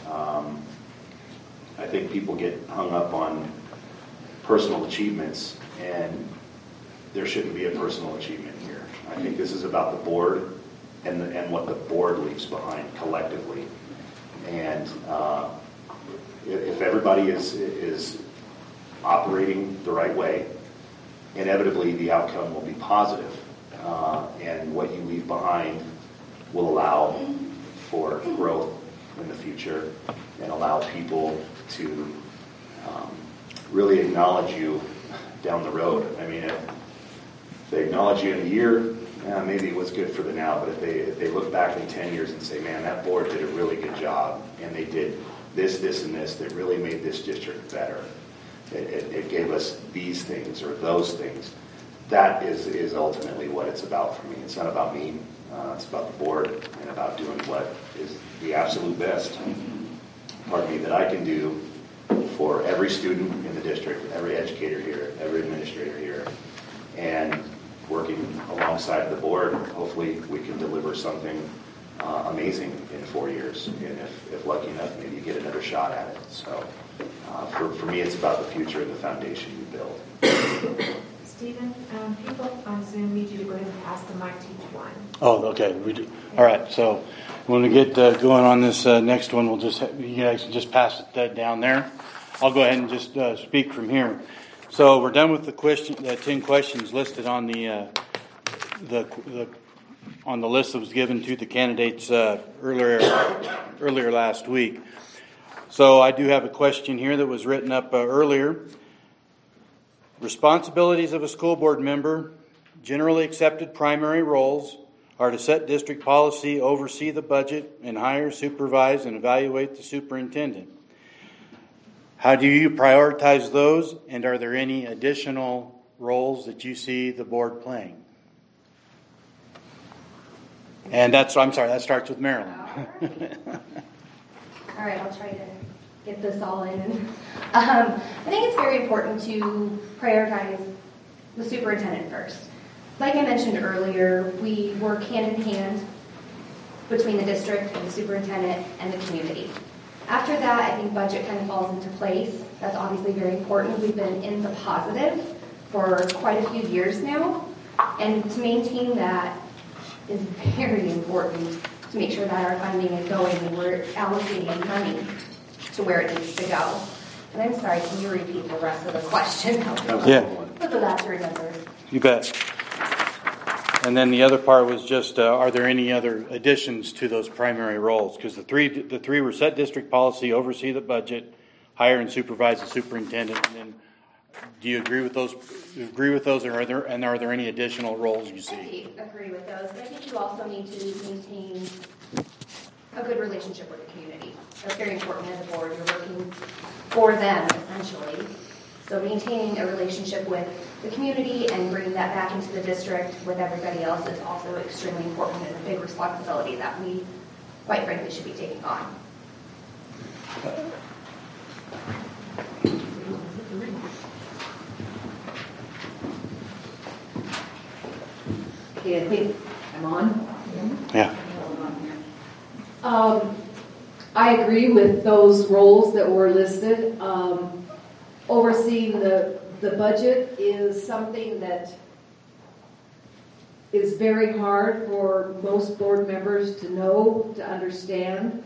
I think people get hung up on personal achievements, and there shouldn't be a personal achievement here. I think this is about the board and what the board leaves behind collectively. And if everybody is operating the right way, inevitably the outcome will be positive. And what you leave behind will allow for growth in the future and allow people to really acknowledge you down the road. I mean, if they acknowledge you in a year, maybe it was good for the now, but if they look back in 10 years and say, man, that board did a really good job, and they did this, and this that really made this district better. It gave us these things or those things. That is ultimately what it's about for me. It's not about me. It's about the board and about doing what is the absolute best, that I can do for every student in the district, every educator here, every administrator here, and working alongside the board. Hopefully we can deliver something amazing in 4 years, and if lucky enough, maybe you get another shot at it. So for me, it's about the future and the foundation you build. Stephen, people on Zoom need you to go ahead and pass the mic to each one. Oh, okay. We do. All right. So when we get going on this next one, you guys can just pass it down there. I'll go ahead and just speak from here. So we're done with the 10 questions listed on the on the list that was given to the candidates earlier last week. So I do have a question here that was written up earlier. Responsibilities of a school board member, generally accepted primary roles, are to set district policy, oversee the budget, and hire, supervise, and evaluate the superintendent. How do you prioritize those, and are there any additional roles that you see the board playing? And that starts with Marilyn. All right, I'll try to get this all in. I think it's very important to prioritize the superintendent first. Like I mentioned earlier, we work hand in hand between the district and the superintendent and the community. After that, I think budget kind of falls into place. That's obviously very important. We've been in the positive for quite a few years now, and to maintain that is very important to make sure that our funding is going and we're allocating money to where it needs to go. And I'm sorry, can you repeat the rest of the question? Yeah. So that's remember. You bet. And then the other part was just, are there any other additions to those primary roles? Because the three were set district policy, oversee the budget, hire and supervise the superintendent. And then, do you agree with those? Or are there any additional roles you see? I agree with those, but I think you also need to maintain a good relationship with the community. That's very important as a board. You're working for them essentially. So maintaining a relationship with the community and bringing that back into the district with everybody else is also extremely important and a big responsibility that we, quite frankly, should be taking on. Okay, I think I'm on. Yeah. I agree with those roles that were listed. Overseeing the budget is something that is very hard for most board members to know, to understand.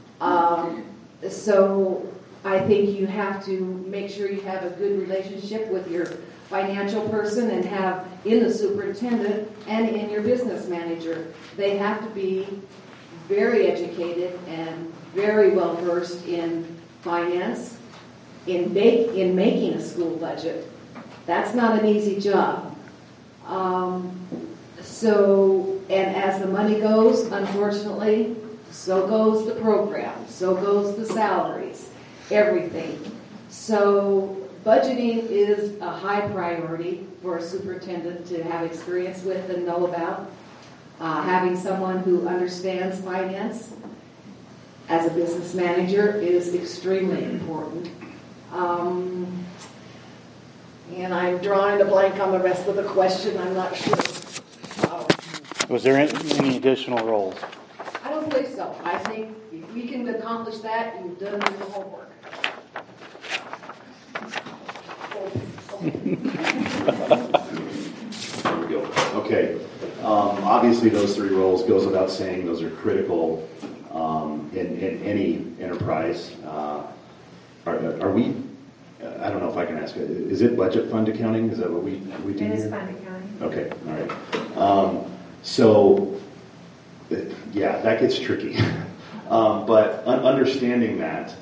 So I think you have to make sure you have a good relationship with your financial person and have in the superintendent and in your business manager. They have to be very educated and very well versed in finance, in making a school budget. That's not an easy job. And as the money goes, unfortunately, so goes the program, so goes the salaries, everything. So budgeting is a high priority for a superintendent to have experience with and know about. Having someone who understands finance as a business manager is extremely important. And I'm drawing a blank on the rest of the question. I'm not sure. Was there any additional roles? I don't believe so. I think if we can accomplish that, you've done your homework. There we go. Okay. Obviously, those three roles, goes without saying, those are critical in any enterprise. Are we? I don't know if I can ask. Is it budget fund accounting? Is that what we do? It is here? fund accounting. Okay. All right. So, yeah, that gets tricky. But understanding that,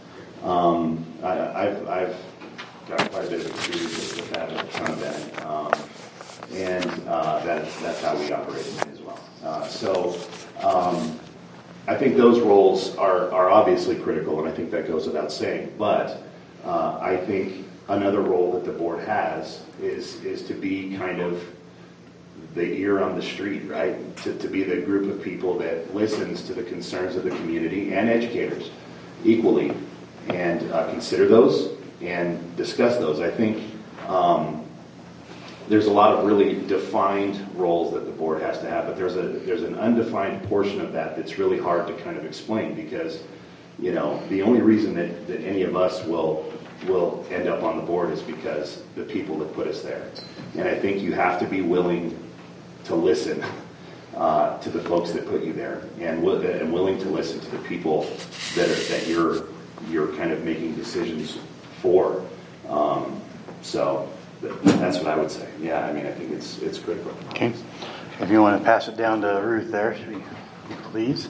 I've got quite a bit of experience with that, a ton of that. And that's how we operate as well. I think those roles are obviously critical, and I think that goes without saying. But I think another role that the board has is to be kind of the ear on the street, right? To be the group of people that listens to the concerns of the community and educators equally, and consider those and discuss those. I think there's a lot of really defined roles that the board has to have, but there's an undefined portion of that that's really hard to kind of explain, because the only reason that any of us will end up on the board is because the people that put us there. And I think you have to be willing to listen to the folks that put you there, and willing to listen to the people that you're kind of making decisions for. That's what I would say. Yeah, I mean, I think it's critical. Okay. If you want to pass it down to Ruth there, please.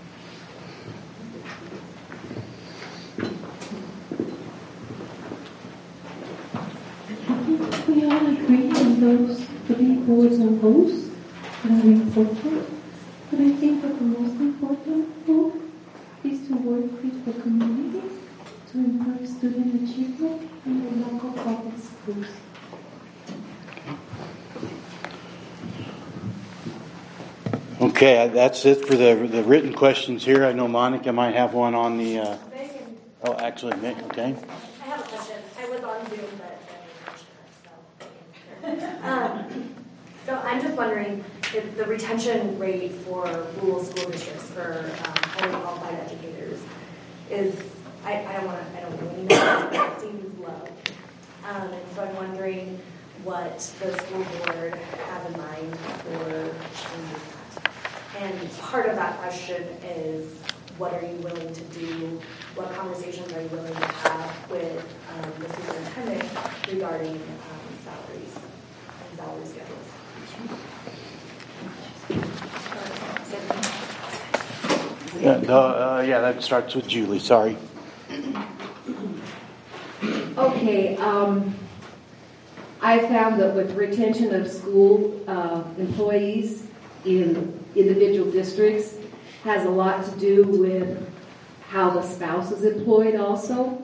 We all agree on those three goals and goals that are important, but I think that the most important goal is to work with the communities to improve student achievement in the local public schools. Okay, that's it for the written questions here. I know Monica might have one on the. Megan, Oh, actually, Nick. Okay. I have a question. I was on Zoom, but I'm not sure. So I'm just wondering if the retention rate for rural school districts for highly qualified educators is, I don't really know, but it seems low. And so I'm wondering what the school board has in mind for changing that. And part of that question is, what are you willing to do? What conversations are you willing to have with the superintendent regarding salaries and salary schedules? Yeah, that starts with Julie. Sorry. Okay, I found that with retention of school employees in individual districts has a lot to do with how the spouse is employed also.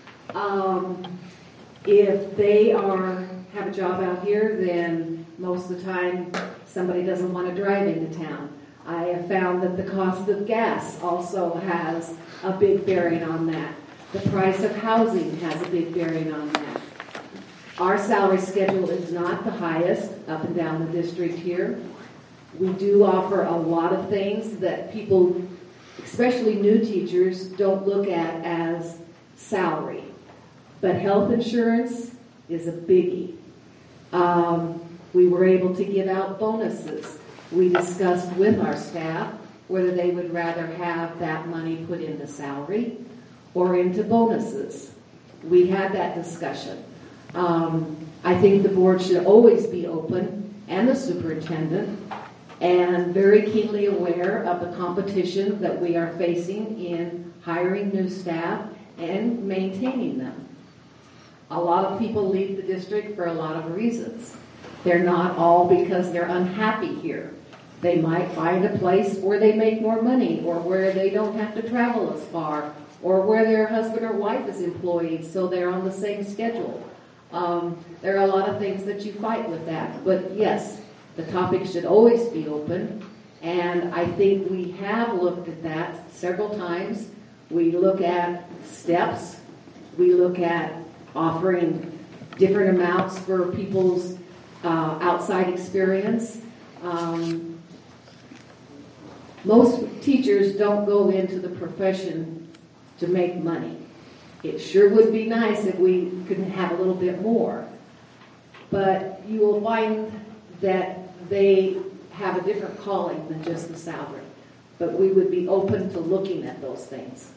If they have a job out here, then most of the time somebody doesn't want to drive into town. I have found that the cost of gas also has a big bearing on that. The price of housing has a big bearing on that. Our salary schedule is not the highest up and down the district here. We do offer a lot of things that people, especially new teachers, don't look at as salary. But health insurance is a biggie. We were able to give out bonuses. We discussed with our staff whether they would rather have that money put into salary or into bonuses. We had that discussion. I think the board should always be open, and the superintendent, and very keenly aware of the competition that we are facing in hiring new staff and maintaining them. A lot of people leave the district for a lot of reasons. They're not all because they're unhappy here. They might find a place where they make more money, or where they don't have to travel as far, or where their husband or wife is employed, so they're on the same schedule. There are a lot of things that you fight with that. But yes, the topic should always be open, and I think we have looked at that several times. We look at steps. We look at offering different amounts for people's outside experience. Most teachers don't go into the profession to make money. It sure would be nice if we could have a little bit more. But you will find that they have a different calling than just the salary. But we would be open to looking at those things.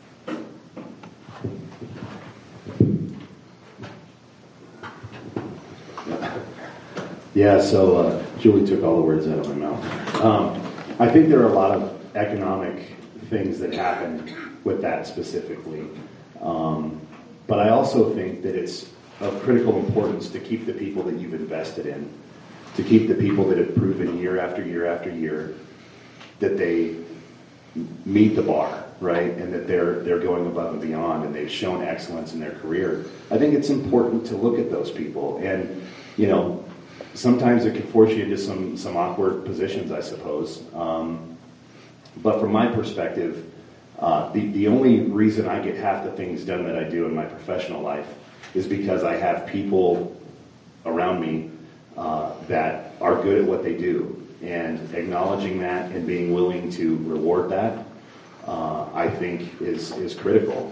Yeah, so Julie took all the words out of my mouth. I think there are a lot of economic things that happen with that specifically. But I also think that it's of critical importance to keep the people that you've invested in, to keep the people that have proven year after year after year that they meet the bar, right? And that they're going above and beyond, and they've shown excellence in their career. I think it's important to look at those people. And, you know, sometimes it can force you into some awkward positions, I suppose. But from my perspective, the only reason I get half the things done that I do in my professional life is because I have people around me that are good at what they do. And acknowledging that and being willing to reward that, I think is critical.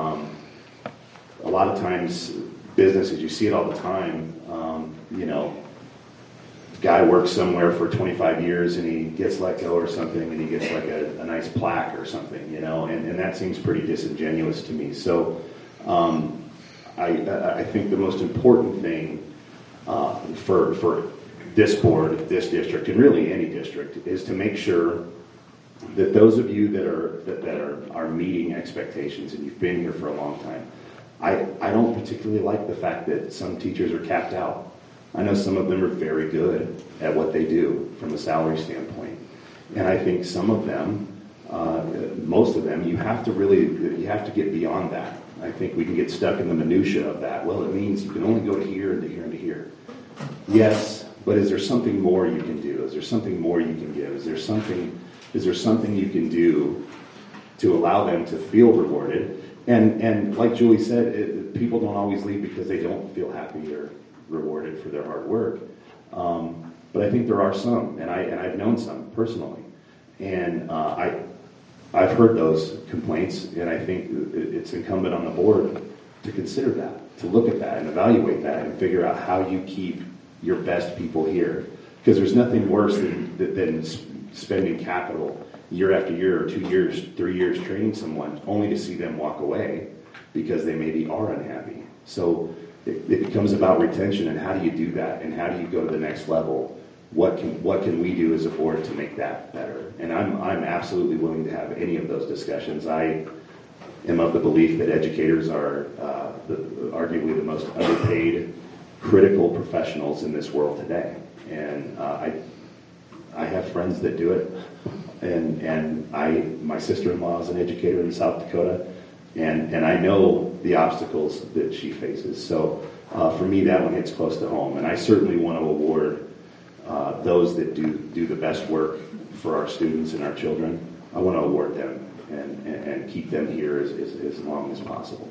A lot of times, businesses, you see it all the time, you know, guy works somewhere for 25 years and he gets let go or something, and he gets like a nice plaque or something, you know, and that seems pretty disingenuous to me. So I think the most important thing for this board, this district, and really any district, is to make sure that those of you that are meeting expectations, and you've been here for a long time, I don't particularly like the fact that some teachers are capped out. I know some of them are very good at what they do from a salary standpoint, and I think some of them, most of them, you have to get beyond that. I think we can get stuck in the minutia of that. Well, it means you can only go to here and to here and to here. Yes, but is there something more you can do? Is there something more you can give? Is there something you can do to allow them to feel rewarded? And like Julie said, people don't always leave because they don't feel happy or rewarded for their hard work. But I think there are some, and I've known some personally, and I've heard those complaints, and I think it's incumbent on the board to consider that, to look at that and evaluate that and figure out how you keep your best people here. Because there's nothing worse than spending capital year after year, or 2 years, 3 years training someone only to see them walk away because they maybe are unhappy. So it becomes about retention, and how do you do that, and how do you go to the next level? What can we do as a board to make that better? And I'm absolutely willing to have any of those discussions. I am of the belief that educators are arguably the most underpaid, critical professionals in this world today. And I have friends that do it, and my sister-in-law is an educator in South Dakota, and I know the obstacles that she faces. So for me, that one hits close to home, and I certainly want to award those that do the best work for our students and our children. I want to award them and keep them here as long as possible.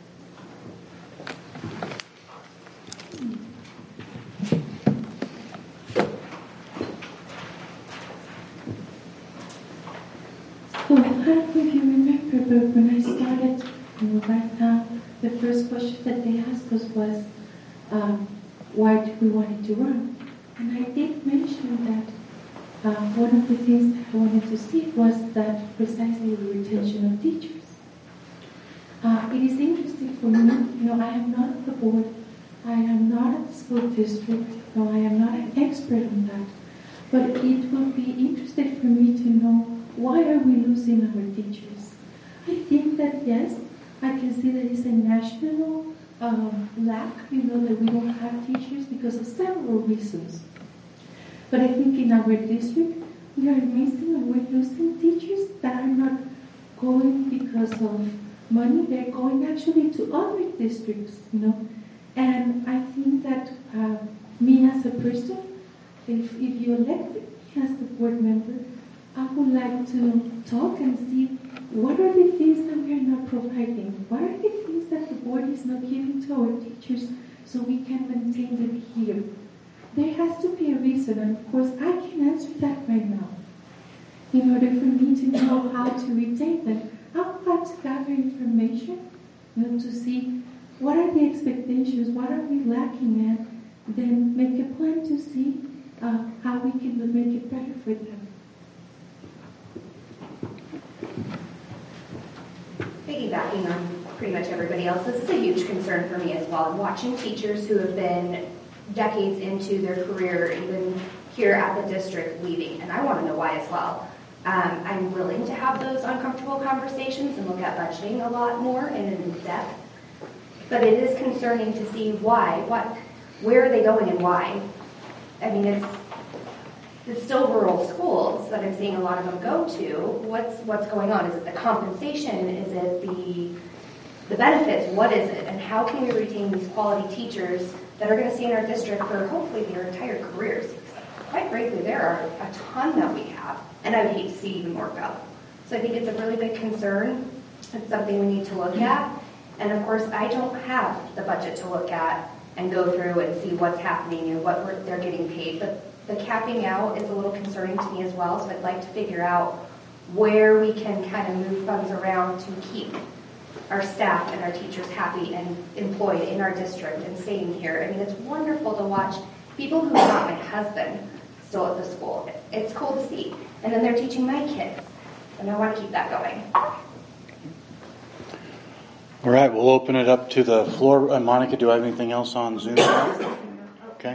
So I don't know if you remember, but when I started, right now, the first question that they asked us was, why do we want to run? And I did mention that one of the things that I wanted to see was that precisely the retention of teachers. It is interesting for me, I am not at the board, I am not at the school district, I am not an expert on that, but it will be interesting for me to know, why are we losing our teachers? I think that yes, I can see that it's a national lack, that we don't have teachers because of several reasons. But I think in our district, we are missing and we're losing teachers that are not going because of money, they're going actually to other districts, And I think that me as a person, if you elect me as the board member, I would like to talk and see what are the things that we are not providing, what are the things that the board is not giving to our teachers so we can maintain them here. There has to be a reason, and of course I can answer that right now. In order for me to know how to retain them, I'll have to gather information, to see what are the expectations, what are we lacking at, then make a plan to see how we can make it better for them. Piggybacking on pretty much everybody else, this is a huge concern for me as well. I'm watching teachers who have been decades into their career, even here at the district, leaving, and I want to know why as well. I'm willing to have those uncomfortable conversations and look at budgeting a lot more and in depth, but it is concerning to see why, where are they going and why. I mean, it's still rural schools that I'm seeing a lot of them go to. What's going on? Is it the compensation? Is it the benefits? What is it? And how can we retain these quality teachers that are going to stay in our district for hopefully their entire careers? Quite frankly, there are a ton that we have, and I would hate to see even more go. So I think it's a really big concern. It's something we need to look at. And of course, I don't have the budget to look at and go through and see what's happening and what they're getting paid. But the capping out is a little concerning to me as well, so I'd like to figure out where we can kind of move funds around to keep our staff and our teachers happy and employed in our district and staying here. I mean, it's wonderful to watch people who are not my husband still at the school. It's cool to see. And then they're teaching my kids, and I want to keep that going. All right, we'll open it up to the floor. Monica, do I have anything else on Zoom? Okay.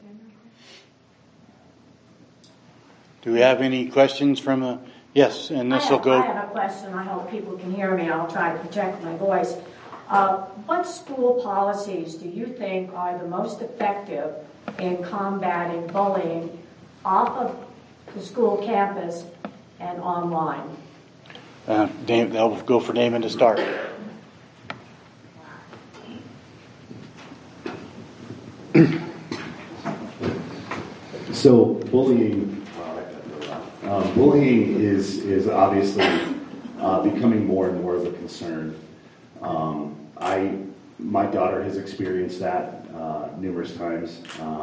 Do we have any questions from the? Yes, and this will go. I have a question. I hope people can hear me. I'll try to project my voice. What school policies do you think are the most effective in combating bullying off of the school campus and online? Dave, I'll go for Damon to start. So bullying is obviously becoming more and more of a concern. My daughter has experienced that numerous times,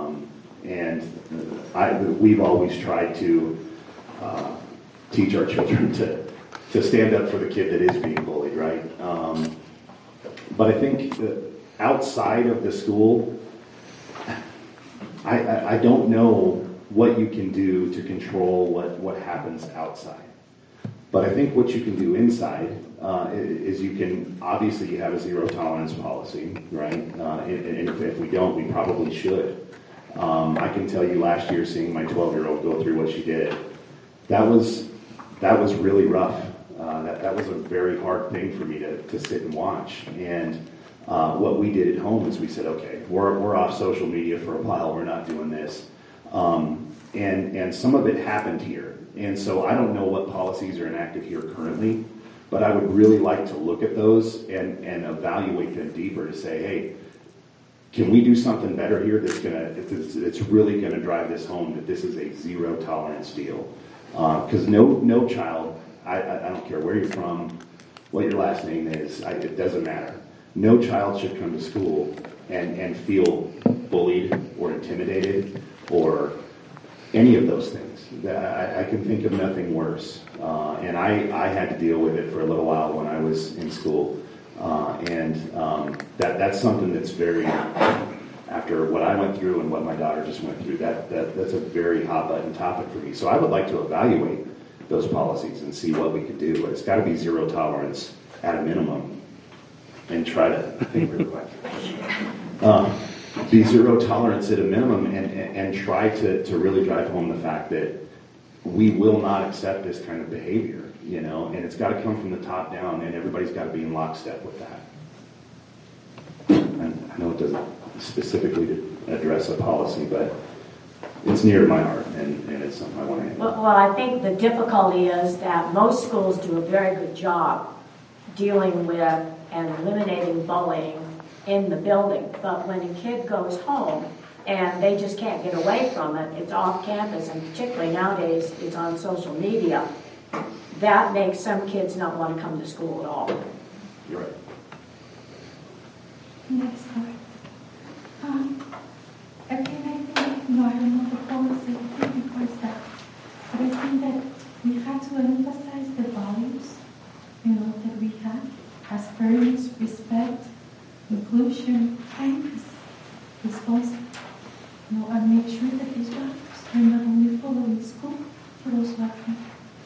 and we've always tried to teach our children to stand up for the kid that is being bullied, right? But I think that outside of the school, I don't know what you can do to control what happens outside. But I think what you can do inside is you have a zero tolerance policy, right? And if we don't, we probably should. I can tell you last year seeing my 12-year-old go through what she did, that was really rough. That was a very hard thing for me to sit and watch. And what we did at home is we said, okay, we're off social media for a while. We're not doing this. And some of it happened here. And so I don't know what policies are enacted here currently, but I would really like to look at those and evaluate them deeper to say, hey, can we do something better here that's really gonna drive this home that this is a zero tolerance deal? Because no child, I don't care where you're from, what your last name is, it doesn't matter. No child should come to school and feel bullied or intimidated or any of those things. I can think of nothing worse. And I had to deal with it for a little while when I was in school. That's something that's very, after what I went through and what my daughter just went through, that's a very hot button topic for me. So I would like to evaluate those policies and see what we could do. But it's got to be zero tolerance at a minimum. And try to think really quick. Be zero tolerance at a minimum and try to really drive home the fact that we will not accept this kind of behavior, and it's got to come from the top down, and everybody's got to be in lockstep with that. And I know it doesn't specifically address a policy, but it's near to my heart, and it's something I want to handle. Well, I think the difficulty is that most schools do a very good job dealing with and eliminating bullying in the building. But when a kid goes home and they just can't get away from it, it's off campus, and particularly nowadays it's on social media, that makes some kids not want to come to school at all. You're right. Yes, sorry. Again, I think, I don't know the policy because that, but I think that we have to emphasize the values, that we have as parents: respect, inclusion, kindness, responsibility, and make sure that these values are not only followed in school, but also at home.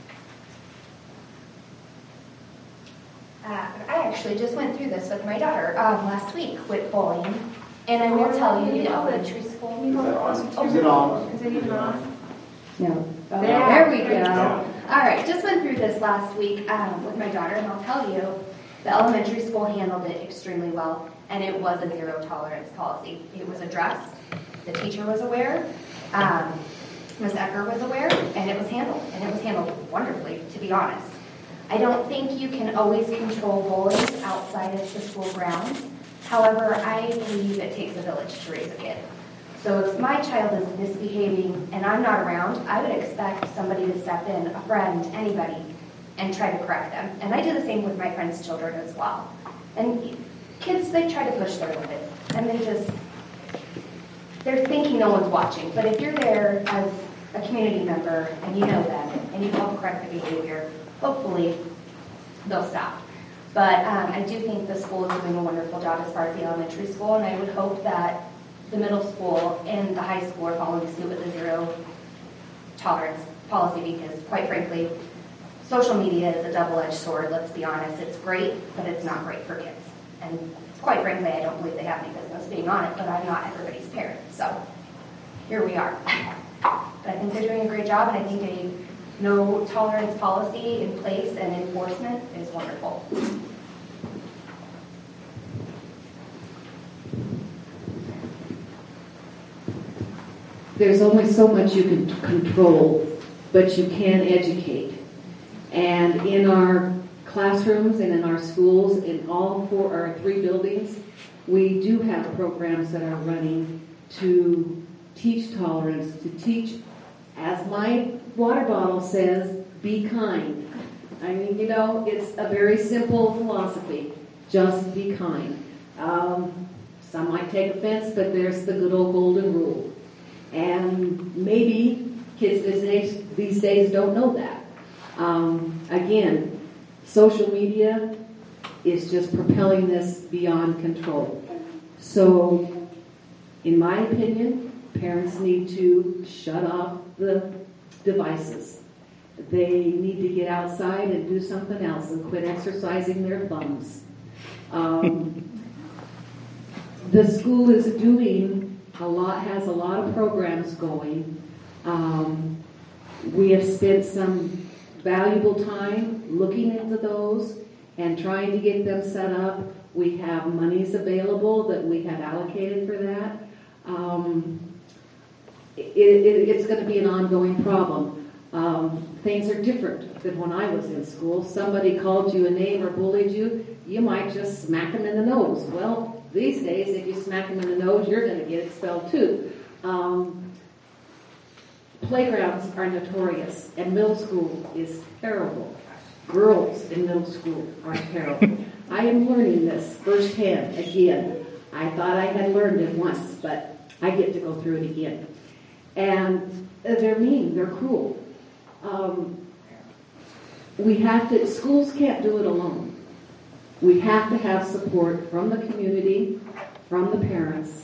I actually just went through this with my daughter last week with bullying, and I will tell you, the elementary school. Is it on? Is it even on? No. Oh, there we go. All right, just went through this last week with my daughter, and I'll tell you, the elementary school handled it extremely well, and it was a zero tolerance policy. It was addressed, the teacher was aware, Ms. Ecker was aware, and it was handled wonderfully, to be honest. I don't think you can always control bullies outside of the school grounds. However, I believe it takes a village to raise a kid. So if my child is misbehaving and I'm not around, I would expect somebody to step in, a friend, anybody, and try to correct them. And I do the same with my friends' children as well. And kids, they try to push their limits, and they're thinking no one's watching. But if you're there as a community member and you know them and you help correct the behavior, hopefully they'll stop. But I do think the school is doing a wonderful job as far as the elementary school, and I would hope that the middle school and the high school are following suit with the zero tolerance policy, because quite frankly, social media is a double-edged sword, let's be honest. It's great, but it's not great for kids. And quite frankly, I don't believe they have any business being on it, but I'm not everybody's parent. So here we are. But I think they're doing a great job, and I think a no tolerance policy in place and enforcement is wonderful. There's only so much you can control, but you can educate. And in our classrooms and in our schools, in all 4 or 3 buildings, we do have programs that are running to teach tolerance, to teach, as my water bottle says, be kind. I mean, it's a very simple philosophy. Just be kind. Some might take offense, but there's the good old golden rule. And maybe kids these days don't know that. Again, social media is just propelling this beyond control. So, in my opinion, parents need to shut off the devices. They need to get outside and do something else and quit exercising their thumbs. The school is doing has a lot of programs going. We have spent some valuable time looking into those and trying to get them set up. We have monies available that we have allocated for that. It's going to be an ongoing problem. Things are different than when I was in school. Somebody called you a name or bullied you, you might just smack them in the nose. Well, these days, if you smack them in the nose, you're going to get expelled too. Playgrounds are notorious, and middle school is terrible. Girls in middle school are terrible. I am learning this firsthand again. I thought I had learned it once, but I get to go through it again. And they're mean, they're cruel. Schools can't do it alone. We have to have support from the community, from the parents.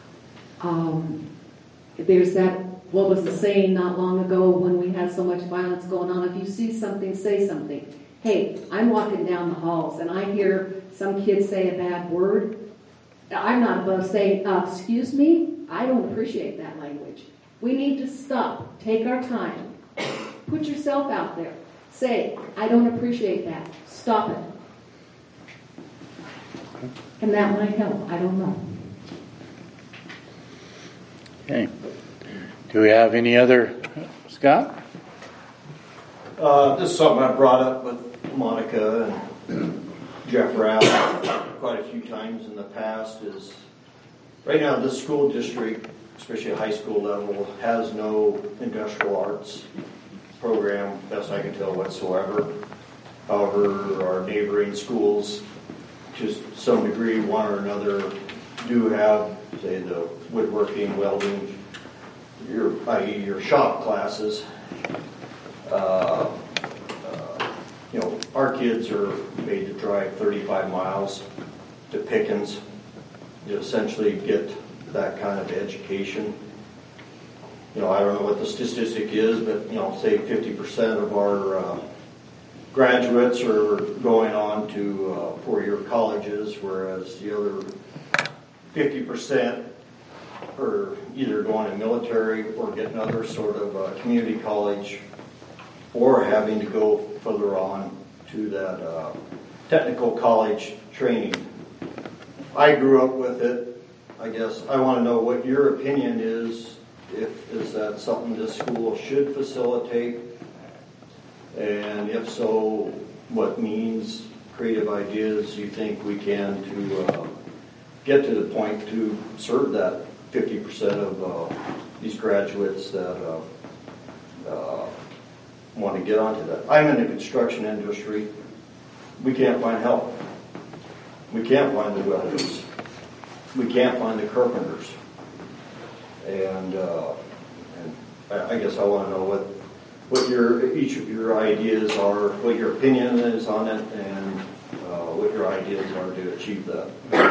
There's what was the saying not long ago when we had so much violence going on? If you see something, say something. Hey, I'm walking down the halls and I hear some kid say a bad word. I'm not above saying, excuse me, I don't appreciate that language. We need to stop, take our time, put yourself out there. Say, I don't appreciate that. Stop it. And that might help. I don't know. Okay. Do we have any other? Scott? This is something I brought up with Monica and Jeff Rapp quite a few times in the past is right now this school district, especially at high school level, has no industrial arts program, best I can tell whatsoever. However, our neighboring schools, to some degree, one or another, do have, say, the woodworking, welding, i.e. your shop classes. Our kids are made to drive 35 miles to Pickens to essentially get that kind of education. I don't know what the statistic is, but, say 50% of our graduates are going on to four-year colleges, whereas the other 50% are either going to military or get another sort of community college or having to go further on to that technical college training. I grew up with it. I guess I want to know what your opinion is. Is that something this school should facilitate? And if so, what means, creative ideas you think we can to get to the point to serve that 50% of these graduates that want to get onto that? I'm in the construction industry. We can't find help. We can't find the welders. We can't find the carpenters. And I guess I want to know what each of your ideas are, what your opinion is on it, and what your ideas are to achieve that.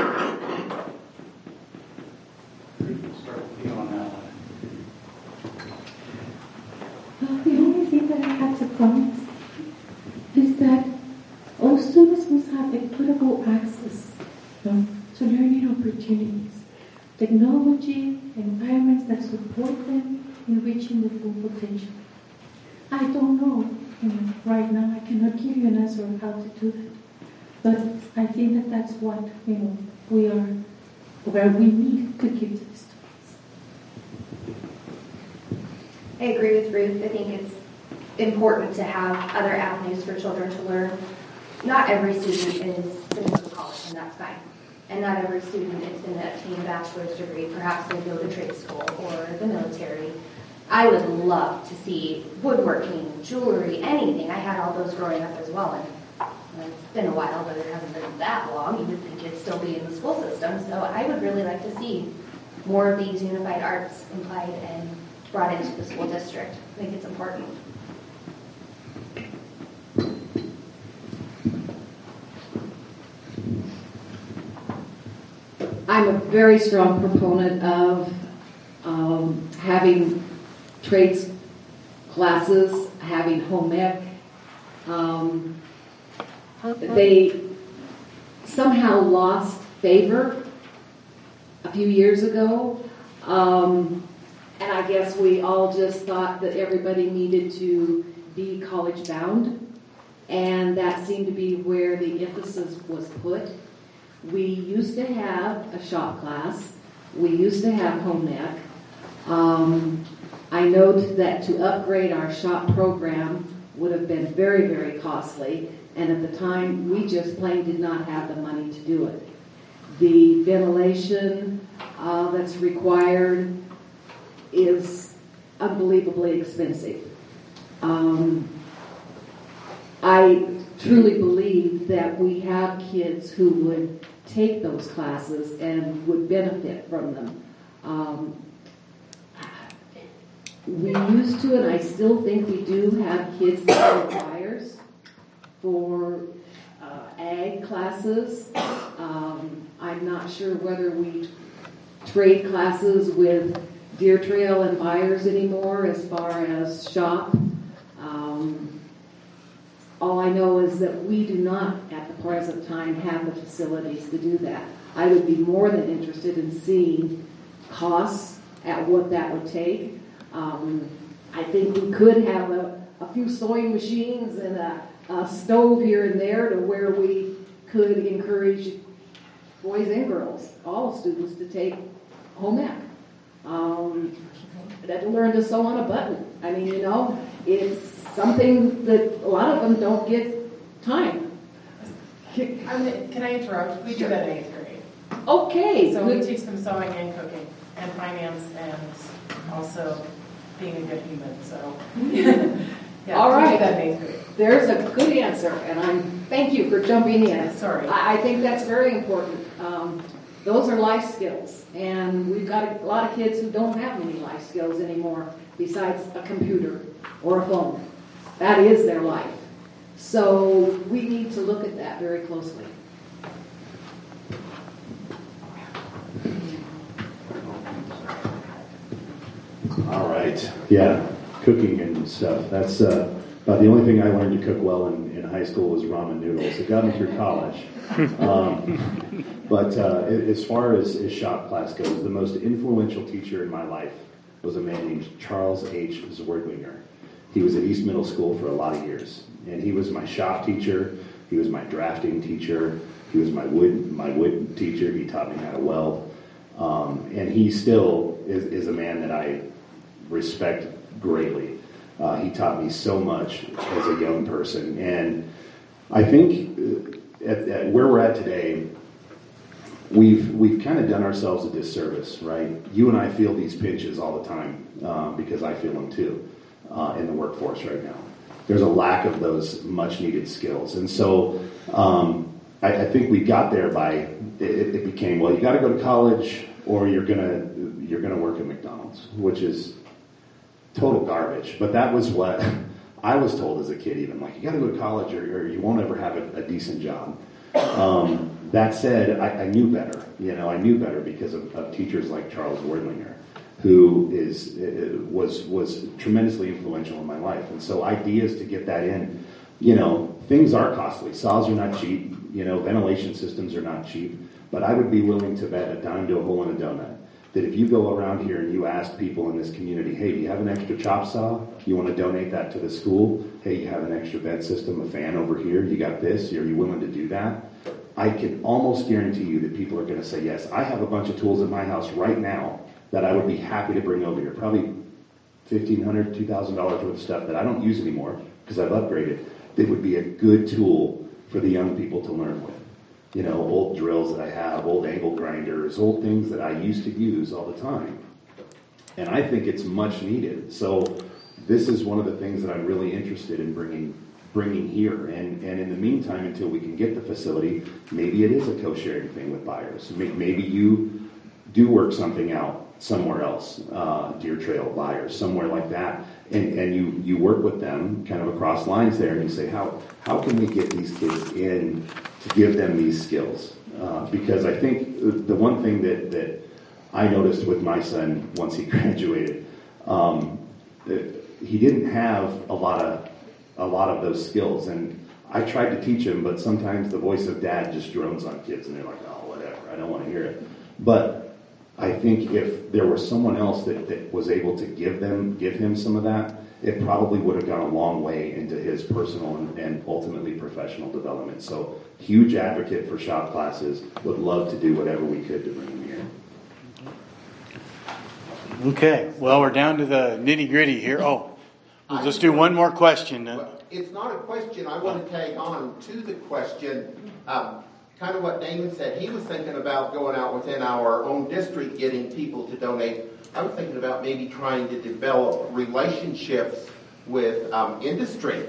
The only thing that I have to promise is that all students must have equitable access to learning opportunities, technology, environments that support them in reaching their full potential. I don't know, right now I cannot give you an answer on how to do that. But I think that that's what, we are, where we need to give to the students. I agree with Ruth. I think it's important to have other avenues for children to learn. Not every student is going to go to college, and that's fine. And not every student is going to obtain a bachelor's degree. Perhaps they go to trade school or the military. I would love to see woodworking, jewelry, anything. I had all those growing up as well, and it's been a while, but it hasn't been that long. You would think it'd still be in the school system. So I would really like to see more of these unified arts implied and brought into the school district. I think it's important. I'm a very strong proponent of having trades classes, having home ec. They somehow lost favor a few years ago. And I guess we all just thought that everybody needed to be college bound. And that seemed to be where the emphasis was put. We used to have a shop class. We used to have home ec. I note that to upgrade our shop program would have been very, very costly. And at the time, we just plain did not have the money to do it. The ventilation that's required is unbelievably expensive. I truly believe that we have kids who would take those classes and would benefit from them. We used to, and I still think we do, have kids that are buyers for ag classes. I'm not sure whether we trade classes with Deer Trail and buyers anymore as far as shop. All I know is that we do not, at the present time, have the facilities to do that. I would be more than interested in seeing costs at what that would take. I think we could have a few sewing machines and a stove here and there to where we could encourage boys and girls, all students, to take home ec. That to learn to sew on a button. I mean, it's something that a lot of them don't get time. Can I interrupt? We do that in 8th grade. Okay. So we teach them sewing and cooking and finance and also being a good human. So yeah, all right. We do that in 8th grade. There's a good answer, and thank you for jumping in. Sorry. I think that's very important. Those are life skills, and we've got a lot of kids who don't have many life skills anymore besides a computer or a phone. That is their life. So we need to look at that very closely. All right. Yeah, cooking and stuff. That's about the only thing I learned to cook well in high school was ramen noodles. It got me through college. But as far as shop class goes, the most influential teacher in my life was a man named Charles H. Zwerdlinger. He was at East Middle School for a lot of years. And he was my shop teacher. He was my drafting teacher. He was my wood teacher. He taught me how to weld. And he still is a man that I respect greatly. He taught me so much as a young person. And I think at where we're at today, we've kind of done ourselves a disservice, right? You and I feel these pinches all the time because I feel them too in the workforce right now. There's a lack of those much-needed skills. And so I think we got there by, it became, well, you got to go to college or you're gonna work at McDonald's, which is total garbage. But that was what I was told as a kid, even, like, you got to go to college or you won't ever have a decent job. That said, I knew better. I knew better because of teachers like Charles Werdlinger, who was tremendously influential in my life. And so ideas to get that in, things are costly. Saws are not cheap. Ventilation systems are not cheap. But I would be willing to bet a dime to a hole in a donut that if you go around here and you ask people in this community, hey, do you have an extra chop saw? You want to donate that to the school? Hey, you have an extra vent system, a fan over here, you got this, are you willing to do that? I can almost guarantee you that people are going to say, yes, I have a bunch of tools in my house right now that I would be happy to bring over here. Probably $1,500, $2,000 worth of stuff that I don't use anymore because I've upgraded. That would be a good tool for the young people to learn with. You know, old drills that I have, old angle grinders, old things that I used to use all the time. And I think it's much needed. So this is one of the things that I'm really interested in bringing here. And in the meantime, until we can get the facility, maybe it is a co-sharing thing with buyers. Maybe you do work something out somewhere else, Deer Trail buyers, somewhere like that. And you work with them kind of across lines there, and you say, how can we get these kids in to give them these skills? Because I think the one thing that I noticed with my son once he graduated, he didn't have a lot of those skills. And I tried to teach him, but sometimes the voice of dad just drones on kids, and they're like, oh, whatever, I don't want to hear it. But I think if there was someone else that was able to give him some of that, it probably would have gone a long way into his personal and ultimately professional development. So, huge advocate for shop classes, would love to do whatever we could to bring him here. Okay, well, we're down to the nitty-gritty here. Oh, we'll just do one more question. Well, it's not a question. I want to tag on to the question. Kind of what Damon said. He was thinking about going out within our own district, getting people to donate. I was thinking about maybe trying to develop relationships with industry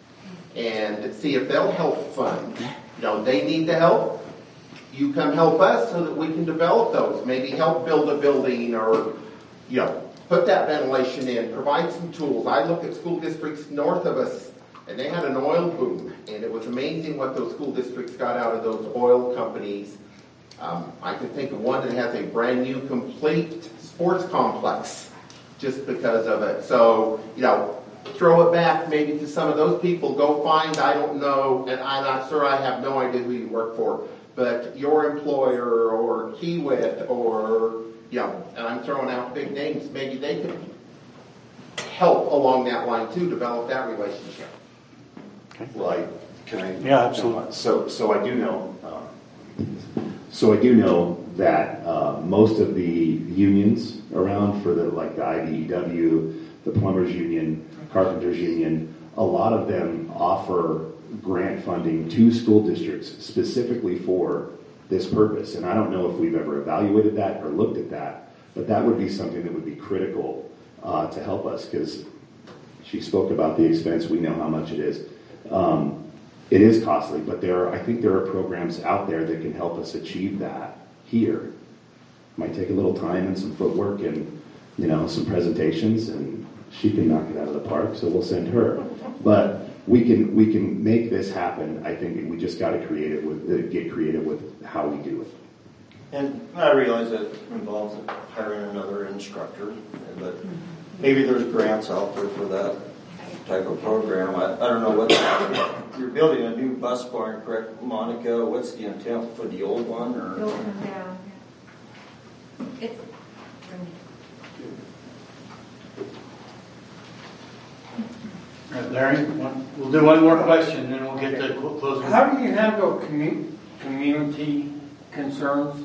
and see if they'll help fund. You know, they need the help. You come help us so that we can develop those. Maybe help build a building or, you know, put that ventilation in, provide some tools. I look at school districts north of us, and they had an oil boom, and it was amazing what those school districts got out of those oil companies. I can think of one that has a brand new, complete sports complex just because of it. So, you know, throw it back maybe to some of those people. Go find, I don't know, and I'm not sure, I have no idea who you work for, but your employer or Kiewit or, you know, and I'm throwing out big names, maybe they could help along that line too, develop that relationship. Okay. Well, can I? Yeah, absolutely. So I do know. So I do know that most of the unions around for the IBEW, the plumbers union, carpenters union, a lot of them offer grant funding to school districts specifically for this purpose. And I don't know if we've ever evaluated that or looked at that, but that would be something that would be critical to help us, because she spoke about the expense. We know how much it is. It is costly, but I think there are programs out there that can help us achieve that here. Might take a little time and some footwork and, you know, some presentations, and she can knock it out of the park, so we'll send her. But we can make this happen. I think we just got to get creative with how we do it. And I realize that involves hiring another instructor, but maybe there's grants out there for that type of program. I don't know what you're building a new bus barn, correct, Monica? What's the intent for the old one? Or Yeah. It's All right, Larry, we'll do one more question, then we'll get to closing. How do you handle community concerns?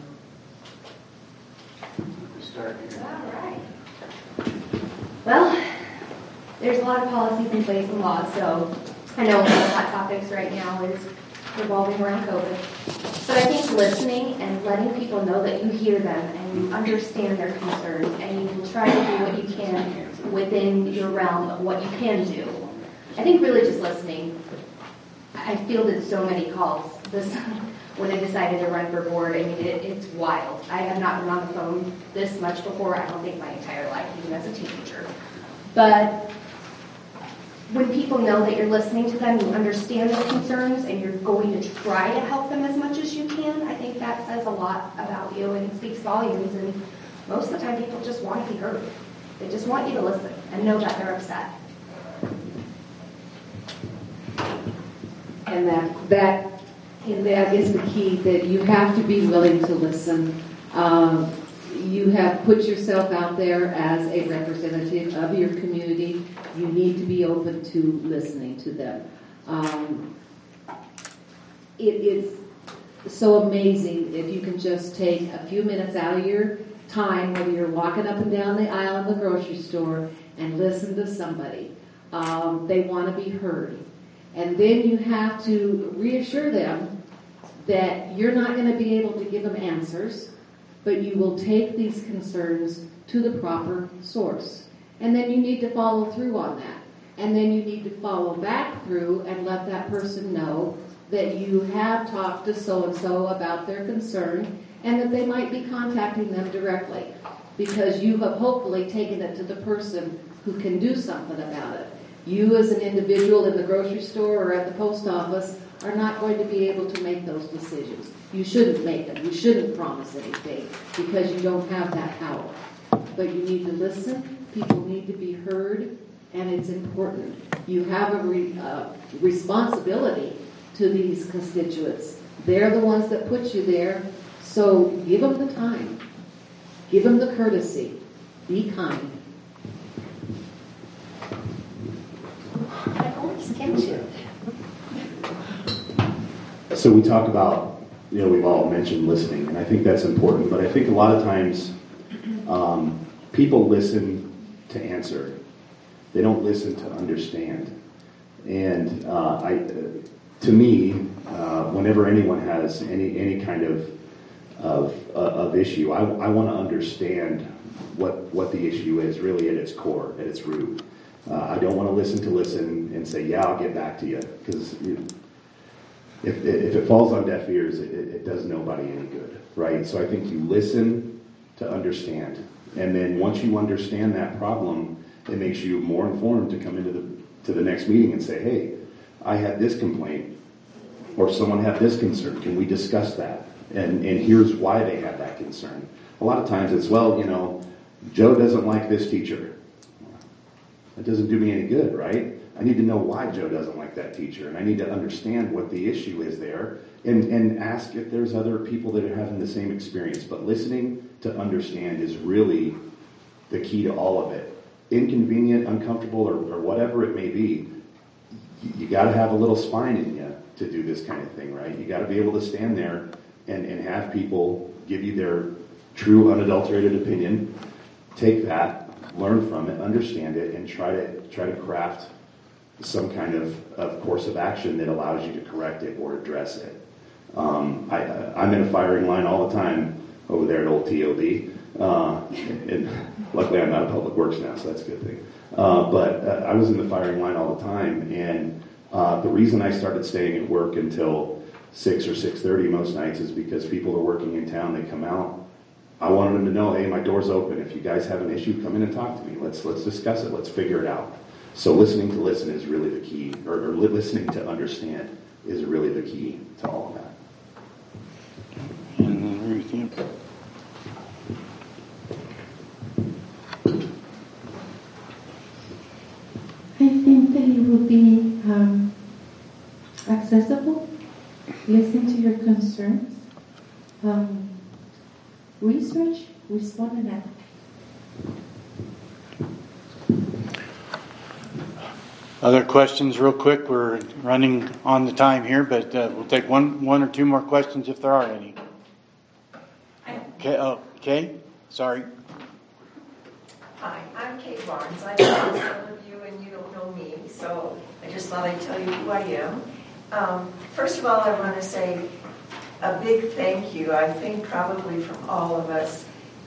Start here. All right. Well, there's a lot of policies in place and laws, so I know one of the hot topics right now is revolving around COVID. But I think listening and letting people know that you hear them and you understand their concerns and you will try to do what you can within your realm of what you can do. I think really just listening. I fielded so many calls when I decided to run for board. I mean, it's wild. I have not been on the phone this much before, I don't think, my entire life, even as a teenager. But when people know that you're listening to them, you understand their concerns, and you're going to try to help them as much as you can, I think that says a lot about you and speaks volumes. And most of the time, people just want to be heard. They just want you to listen and know that they're upset. And that is the key, that you have to be willing to listen. You have put yourself out there as a representative of your community. You need to be open to listening to them. It is so amazing if you can just take a few minutes out of your time, whether you're walking up and down the aisle in the grocery store, and listen to somebody. They want to be heard. And then you have to reassure them that you're not going to be able to give them answers, but you will take these concerns to the proper source. And then you need to follow through on that. And then you need to follow back through and let that person know that you have talked to so-and-so about their concern and that they might be contacting them directly because you have hopefully taken it to the person who can do something about it. You as an individual in the grocery store or at the post office are not going to be able to make those decisions. You shouldn't make them. You shouldn't promise anything because you don't have that power. But you need to listen. People need to be heard, and it's important. You have a responsibility to these constituents. They're the ones that put you there, so give them the time. Give them the courtesy. Be kind. I always get you. So we talk about, we've all mentioned listening, and I think that's important, but I think a lot of times people listen to answer. They don't listen to understand. And to me, whenever anyone has any kind of issue, I want to understand what the issue is really at its core, at its root. I don't want to listen and say, yeah, I'll get back to you, because if it falls on deaf ears, it does nobody any good, right? So I think you listen to understand, and then once you understand that problem, it makes you more informed to come into the next meeting and say, hey, I had this complaint, or someone had this concern. Can we discuss that? And here's why they had that concern. A lot of times it's, well, Joe doesn't like this teacher. That doesn't do me any good, right? I need to know why Joe doesn't like that teacher, and I need to understand what the issue is there, and ask if there's other people that are having the same experience. But listening to understand is really the key to all of it. Inconvenient, uncomfortable, or whatever it may be, you got to have a little spine in you to do this kind of thing, right? You got to be able to stand there and have people give you their true, unadulterated opinion. Take that, learn from it, understand it, and try to craft some kind of course of action that allows you to correct it or address it. I'm in a firing line all the time over there at Old TOD. And luckily I'm out of Public Works now, so that's a good thing. But I was in the firing line all the time, and the reason I started staying at work until 6 or 6:30 most nights is because people are working in town, they come out. I wanted them to know, hey, my door's open. If you guys have an issue, come in and talk to me. Let's discuss it. Let's figure it out. So listening to listen is really the key, or listening to understand is really the key to all of that. And then Ruth, yeah. I think that it will be accessible, listen to your concerns, research, respond, and act. Other questions real quick? We're running on the time here, but we'll take one or two more questions if there are any. Okay. Sorry. Hi, I'm Kate Barnes. I don't know some of you and you don't know me, so I just thought I'd tell you who I am. First of all, I want to say a big thank you, I think probably from all of us,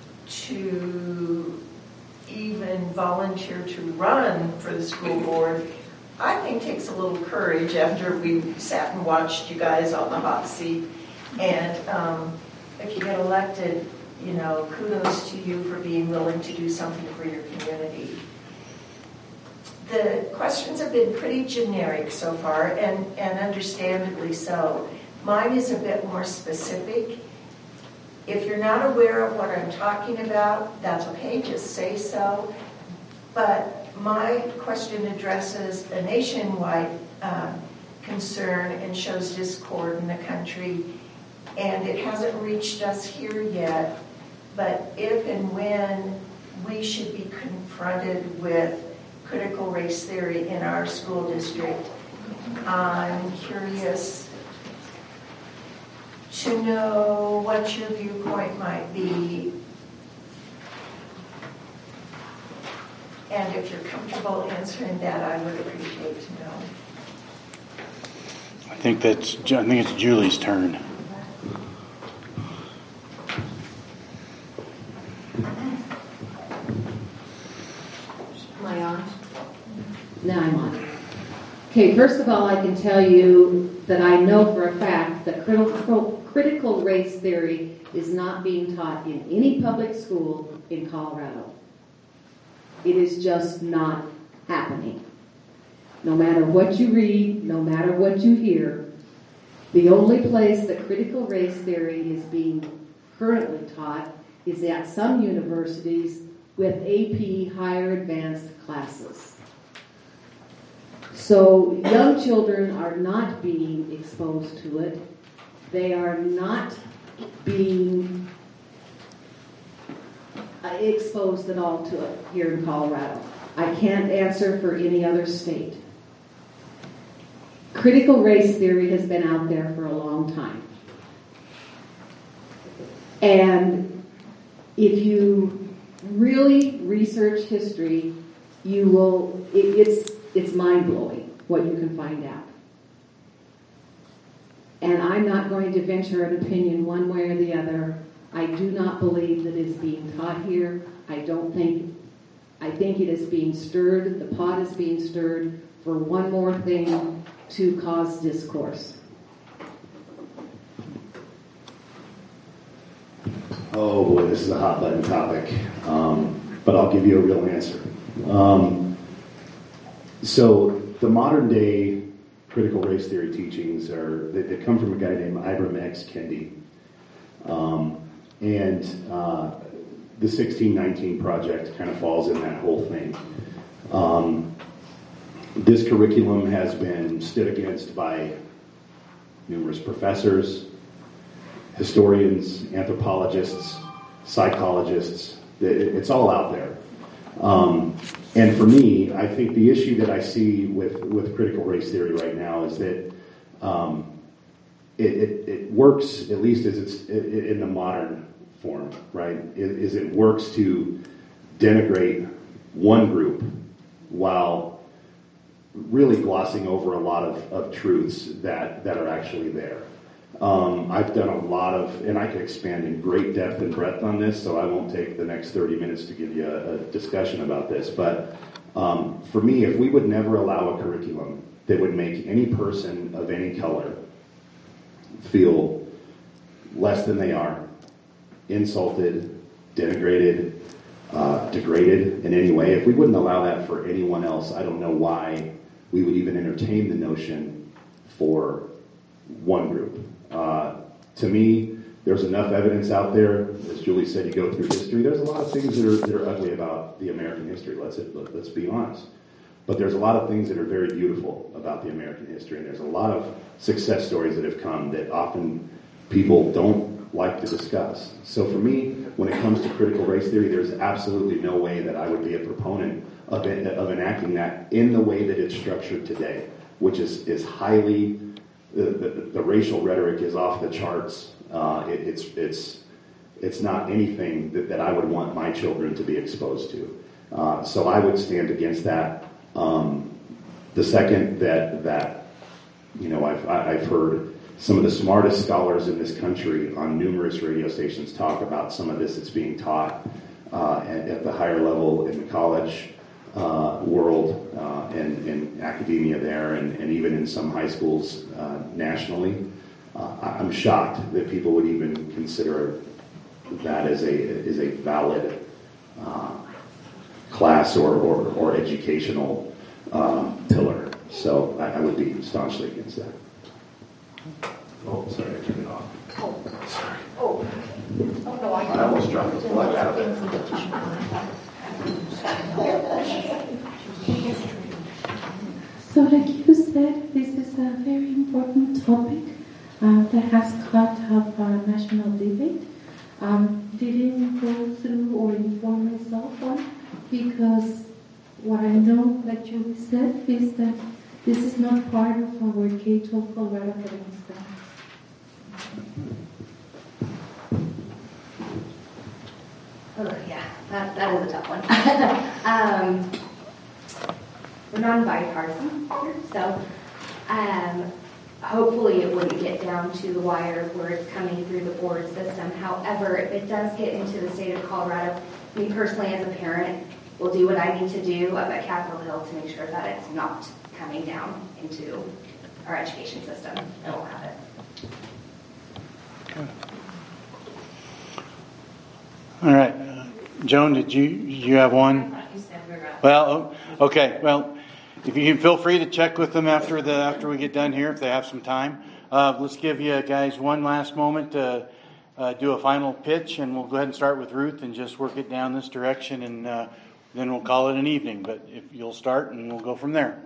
to even volunteer to run for the school board. I think takes a little courage after we sat and watched you guys on the hot seat. And if you get elected, kudos to you for being willing to do something for your community. The questions have been pretty generic so far, and understandably so. Mine is a bit more specific. If you're not aware of what I'm talking about, that's okay, just say so. But my question addresses a nationwide concern and shows discord in the country, and it hasn't reached us here yet. but if and when we should be confronted with critical race theory in our school district, I'm curious to know what your viewpoint might be, and if you're comfortable answering that, I would appreciate to know. I think it's Julie's turn. Am I on? No, I'm on. Okay, first of all, I can tell you that I know for a fact that critical race theory is not being taught in any public school in Colorado. It is just not happening. No matter what you read, no matter what you hear, the only place that critical race theory is being currently taught is at some universities with AP higher advanced classes. So young children are not being exposed to it. They are not being exposed at all to it here in Colorado. I can't answer for any other state. Critical race theory has been out there for a long time. And if you really research history, you will, it's mind-blowing what you can find out. And I'm not going to venture an opinion one way or the other. I do not believe that it's being taught here. I think it is being stirred, the pot is being stirred for one more thing to cause discourse. Oh boy, this is a hot button topic, but I'll give you a real answer. So the modern day critical race theory teachings they come from a guy named Ibram X. Kendi. And the 1619 Project kind of falls in that whole thing. This curriculum has been stood against by numerous professors, historians, anthropologists, psychologists. It's all out there. And for me, I think the issue that I see with critical race theory right now is that it works, at least as it's in the modern form, right? Is it works to denigrate one group while really glossing over a lot of truths that are actually there. I've done a lot of, and I could expand in great depth and breadth on this, so I won't take the next 30 minutes to give you a discussion about this. But for me, if we would never allow a curriculum that would make any person of any color feel less than they are, insulted, denigrated, degraded in any way, if we wouldn't allow that for anyone else, I don't know why we would even entertain the notion for one group. To me, there's enough evidence out there. As Julie said, you go through history. There's a lot of things that are ugly about the American history. Let's be honest. But there's a lot of things that are very beautiful about the American history, and there's a lot of success stories that have come that often people don't like to discuss. So for me, when it comes to critical race theory, there's absolutely no way that I would be a proponent of enacting that in the way that it's structured today, which is highly, the racial rhetoric is off the charts. It's not anything that I would want my children to be exposed to. So I would stand against that. The second that I've heard some of the smartest scholars in this country on numerous radio stations talk about some of this that's being taught at the higher level in the college world and in academia there, and even in some high schools nationally. I'm shocked that people would even consider that as a valid class or educational pillar. So I would be staunchly against that. Oh, sorry, I turned it off. Oh, sorry. Oh, no, I almost dropped the plug out of it. So like you said, this is a very important topic that has caught up our national debate. didn't go through or inform myself on, because what I know, like Julie said, is that this is not part of our K-12 Colorado academic staff. Oh, yeah, that is a tough one. We're non-bipartisan here, so hopefully it wouldn't get down to the wire where it's coming through the board system. However, if it does get into the state of Colorado, me personally as a parent will do what I need to do up at Capitol Hill to make sure that it's not coming down into our education system, and we'll have it. All right. Joan, did you have one? Well, okay. Well, if you can feel free to check with them after we get done here, if they have some time. Let's give you guys one last moment to do a final pitch, and we'll go ahead and start with Ruth and just work it down this direction, and then we'll call it an evening. But if you'll start, and we'll go from there.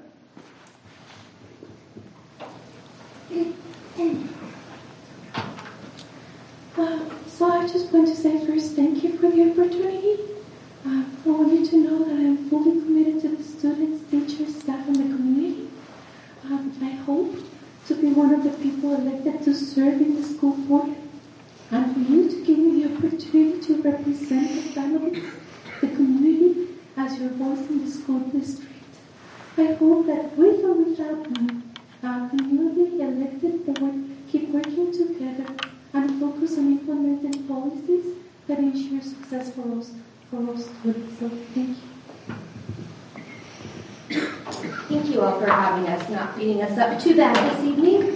So I just want to say first, thank you for the opportunity. I want you to know that I'm fully committed to the students, teachers, staff, and the community. I hope to be one of the people elected to serve in the school board, and for you to give me the opportunity to represent the families, the community, as your voice in the school district. I hope that with or without me, our newly elected board keep working together and focus on implementing policies that ensure success for all students. So thank you. Thank you all for having us, not beating us up too bad this evening.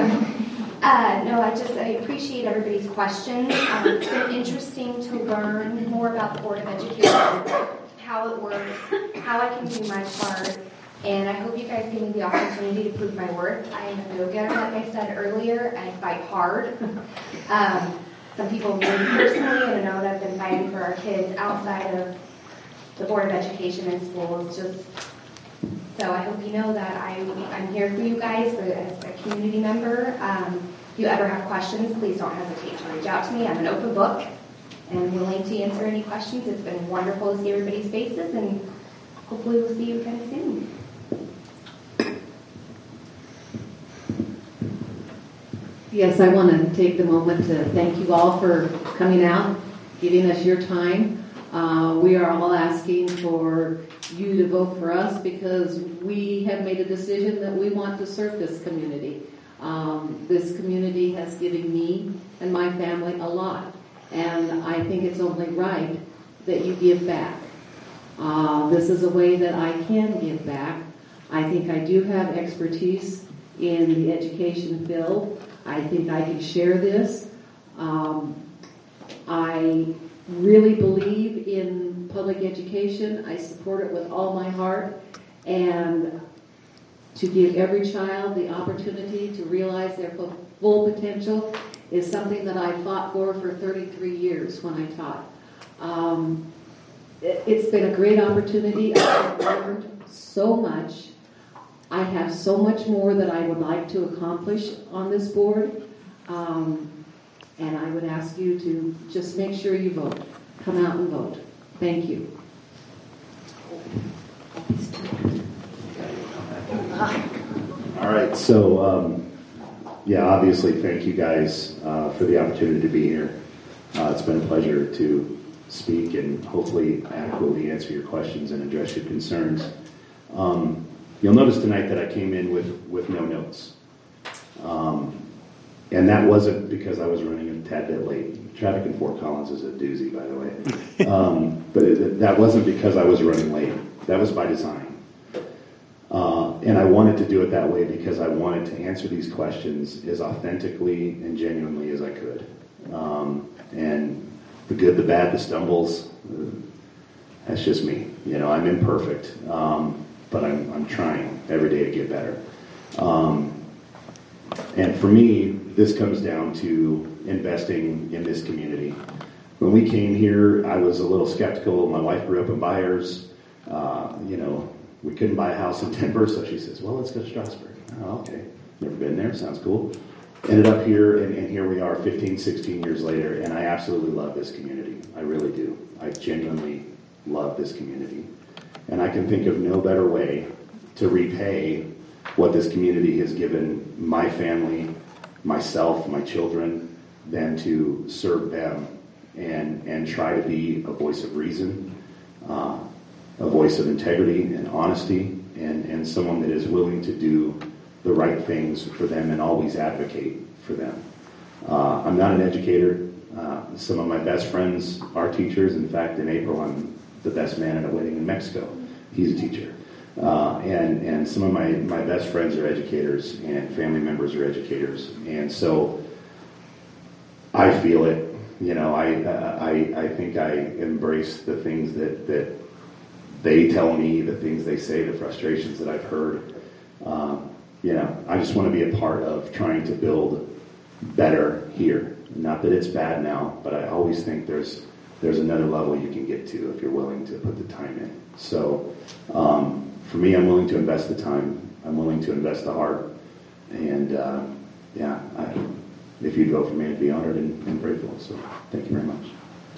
I appreciate everybody's questions. It's been interesting to learn more about the Board of Education, how it works, how I can do my part, and I hope you guys give me the opportunity to prove my worth. I am a go-getter, like I said earlier. I fight hard. Some people know me personally and know that I've been fighting for our kids outside of the Board of Education and schools. So I hope you know that I'm here for you guys as a community member. If you ever have questions, please don't hesitate to reach out to me. I'm an open book and willing to answer any questions. It's been wonderful to see everybody's faces, and hopefully we'll see you again soon. Yes, I want to take the moment to thank you all for coming out, giving us your time. We are all asking for you to vote for us because we have made a decision that we want to serve this community. This community has given me and my family a lot, and I think it's only right that you give back. This is a way that I can give back. I think I do have expertise in the education field. I think I can share this. I really believe in public education. I support it with all my heart. And to give every child the opportunity to realize their full potential is something that I fought for 33 years when I taught. It's been a great opportunity. I've learned so much. I have so much more that I would like to accomplish on this board. And I would ask you to just make sure you vote. Come out and vote. Thank you. All right, so obviously thank you guys for the opportunity to be here. It's been a pleasure to speak and hopefully adequately answer your questions and address your concerns. You'll notice tonight that I came in with no notes. And that wasn't because I was running a tad bit late. Traffic in Fort Collins is a doozy, by the way. But that wasn't because I was running late. That was by design. And I wanted to do it that way because I wanted to answer these questions as authentically and genuinely as I could. And the good, the bad, the stumbles, that's just me. I'm imperfect. But I'm trying every day to get better. And for me, this comes down to investing in this community. When we came here, I was a little skeptical. My wife grew up in Byers. We couldn't buy a house in Denver, so she says, well, let's go to Strasburg. Oh, okay. Never been there. Sounds cool. ended up here, and here we are 15, 16 years later, and I absolutely love this community. I really do. I genuinely love this community. And I can think of no better way to repay what this community has given my family, myself, my children, than to serve them and try to be a voice of reason, a voice of integrity and honesty, and someone that is willing to do the right things for them and always advocate for them. I'm not an educator. Some of my best friends are teachers. In fact, in April, I'm the best man at a wedding in Mexico. He's a teacher. And some of my best friends are educators, and family members are educators. And so I feel it. You know, I think I embrace the things that they tell me, the things they say, the frustrations that I've heard. You know, I just want to be a part of trying to build better here. Not that it's bad now, but I always think there's another level you can get to if you're willing to put the time in. So for me, I'm willing to invest the time. I'm willing to invest the heart. And if you'd vote for me, I'd be honored and grateful. So thank you very much.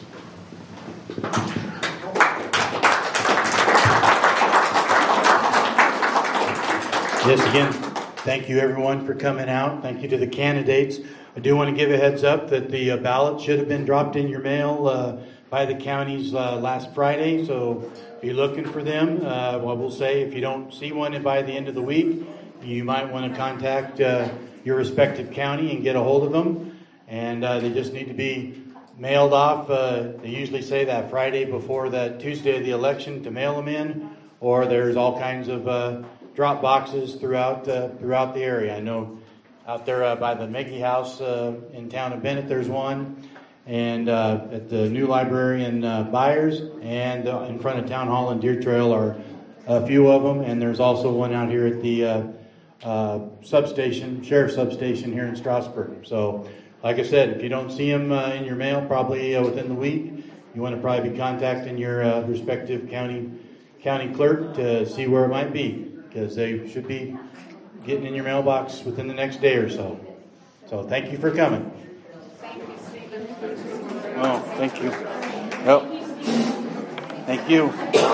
Yes, again, thank you everyone for coming out. Thank you to the candidates. I do want to give a heads up that the ballot should have been dropped in your mail by the counties last Friday, so be looking for them. What we'll say, if you don't see one by the end of the week, you might want to contact your respective county and get a hold of them, and they just need to be mailed off. They usually say that Friday before that Tuesday of the election to mail them in, or there's all kinds of drop boxes throughout the area. I know out there by the Meggie House in town of Bennett, there's one, and at the new library in Byers, and in front of Town Hall in Deer Trail are a few of them, and there's also one out here at the substation, sheriff's substation here in Strasburg. So, like I said, if you don't see them in your mail, probably within the week, you want to probably be contacting your respective county clerk to see where it might be, because they should be getting in your mailbox within the next day or so. So thank you for coming. Oh, thank you. Oh, thank you.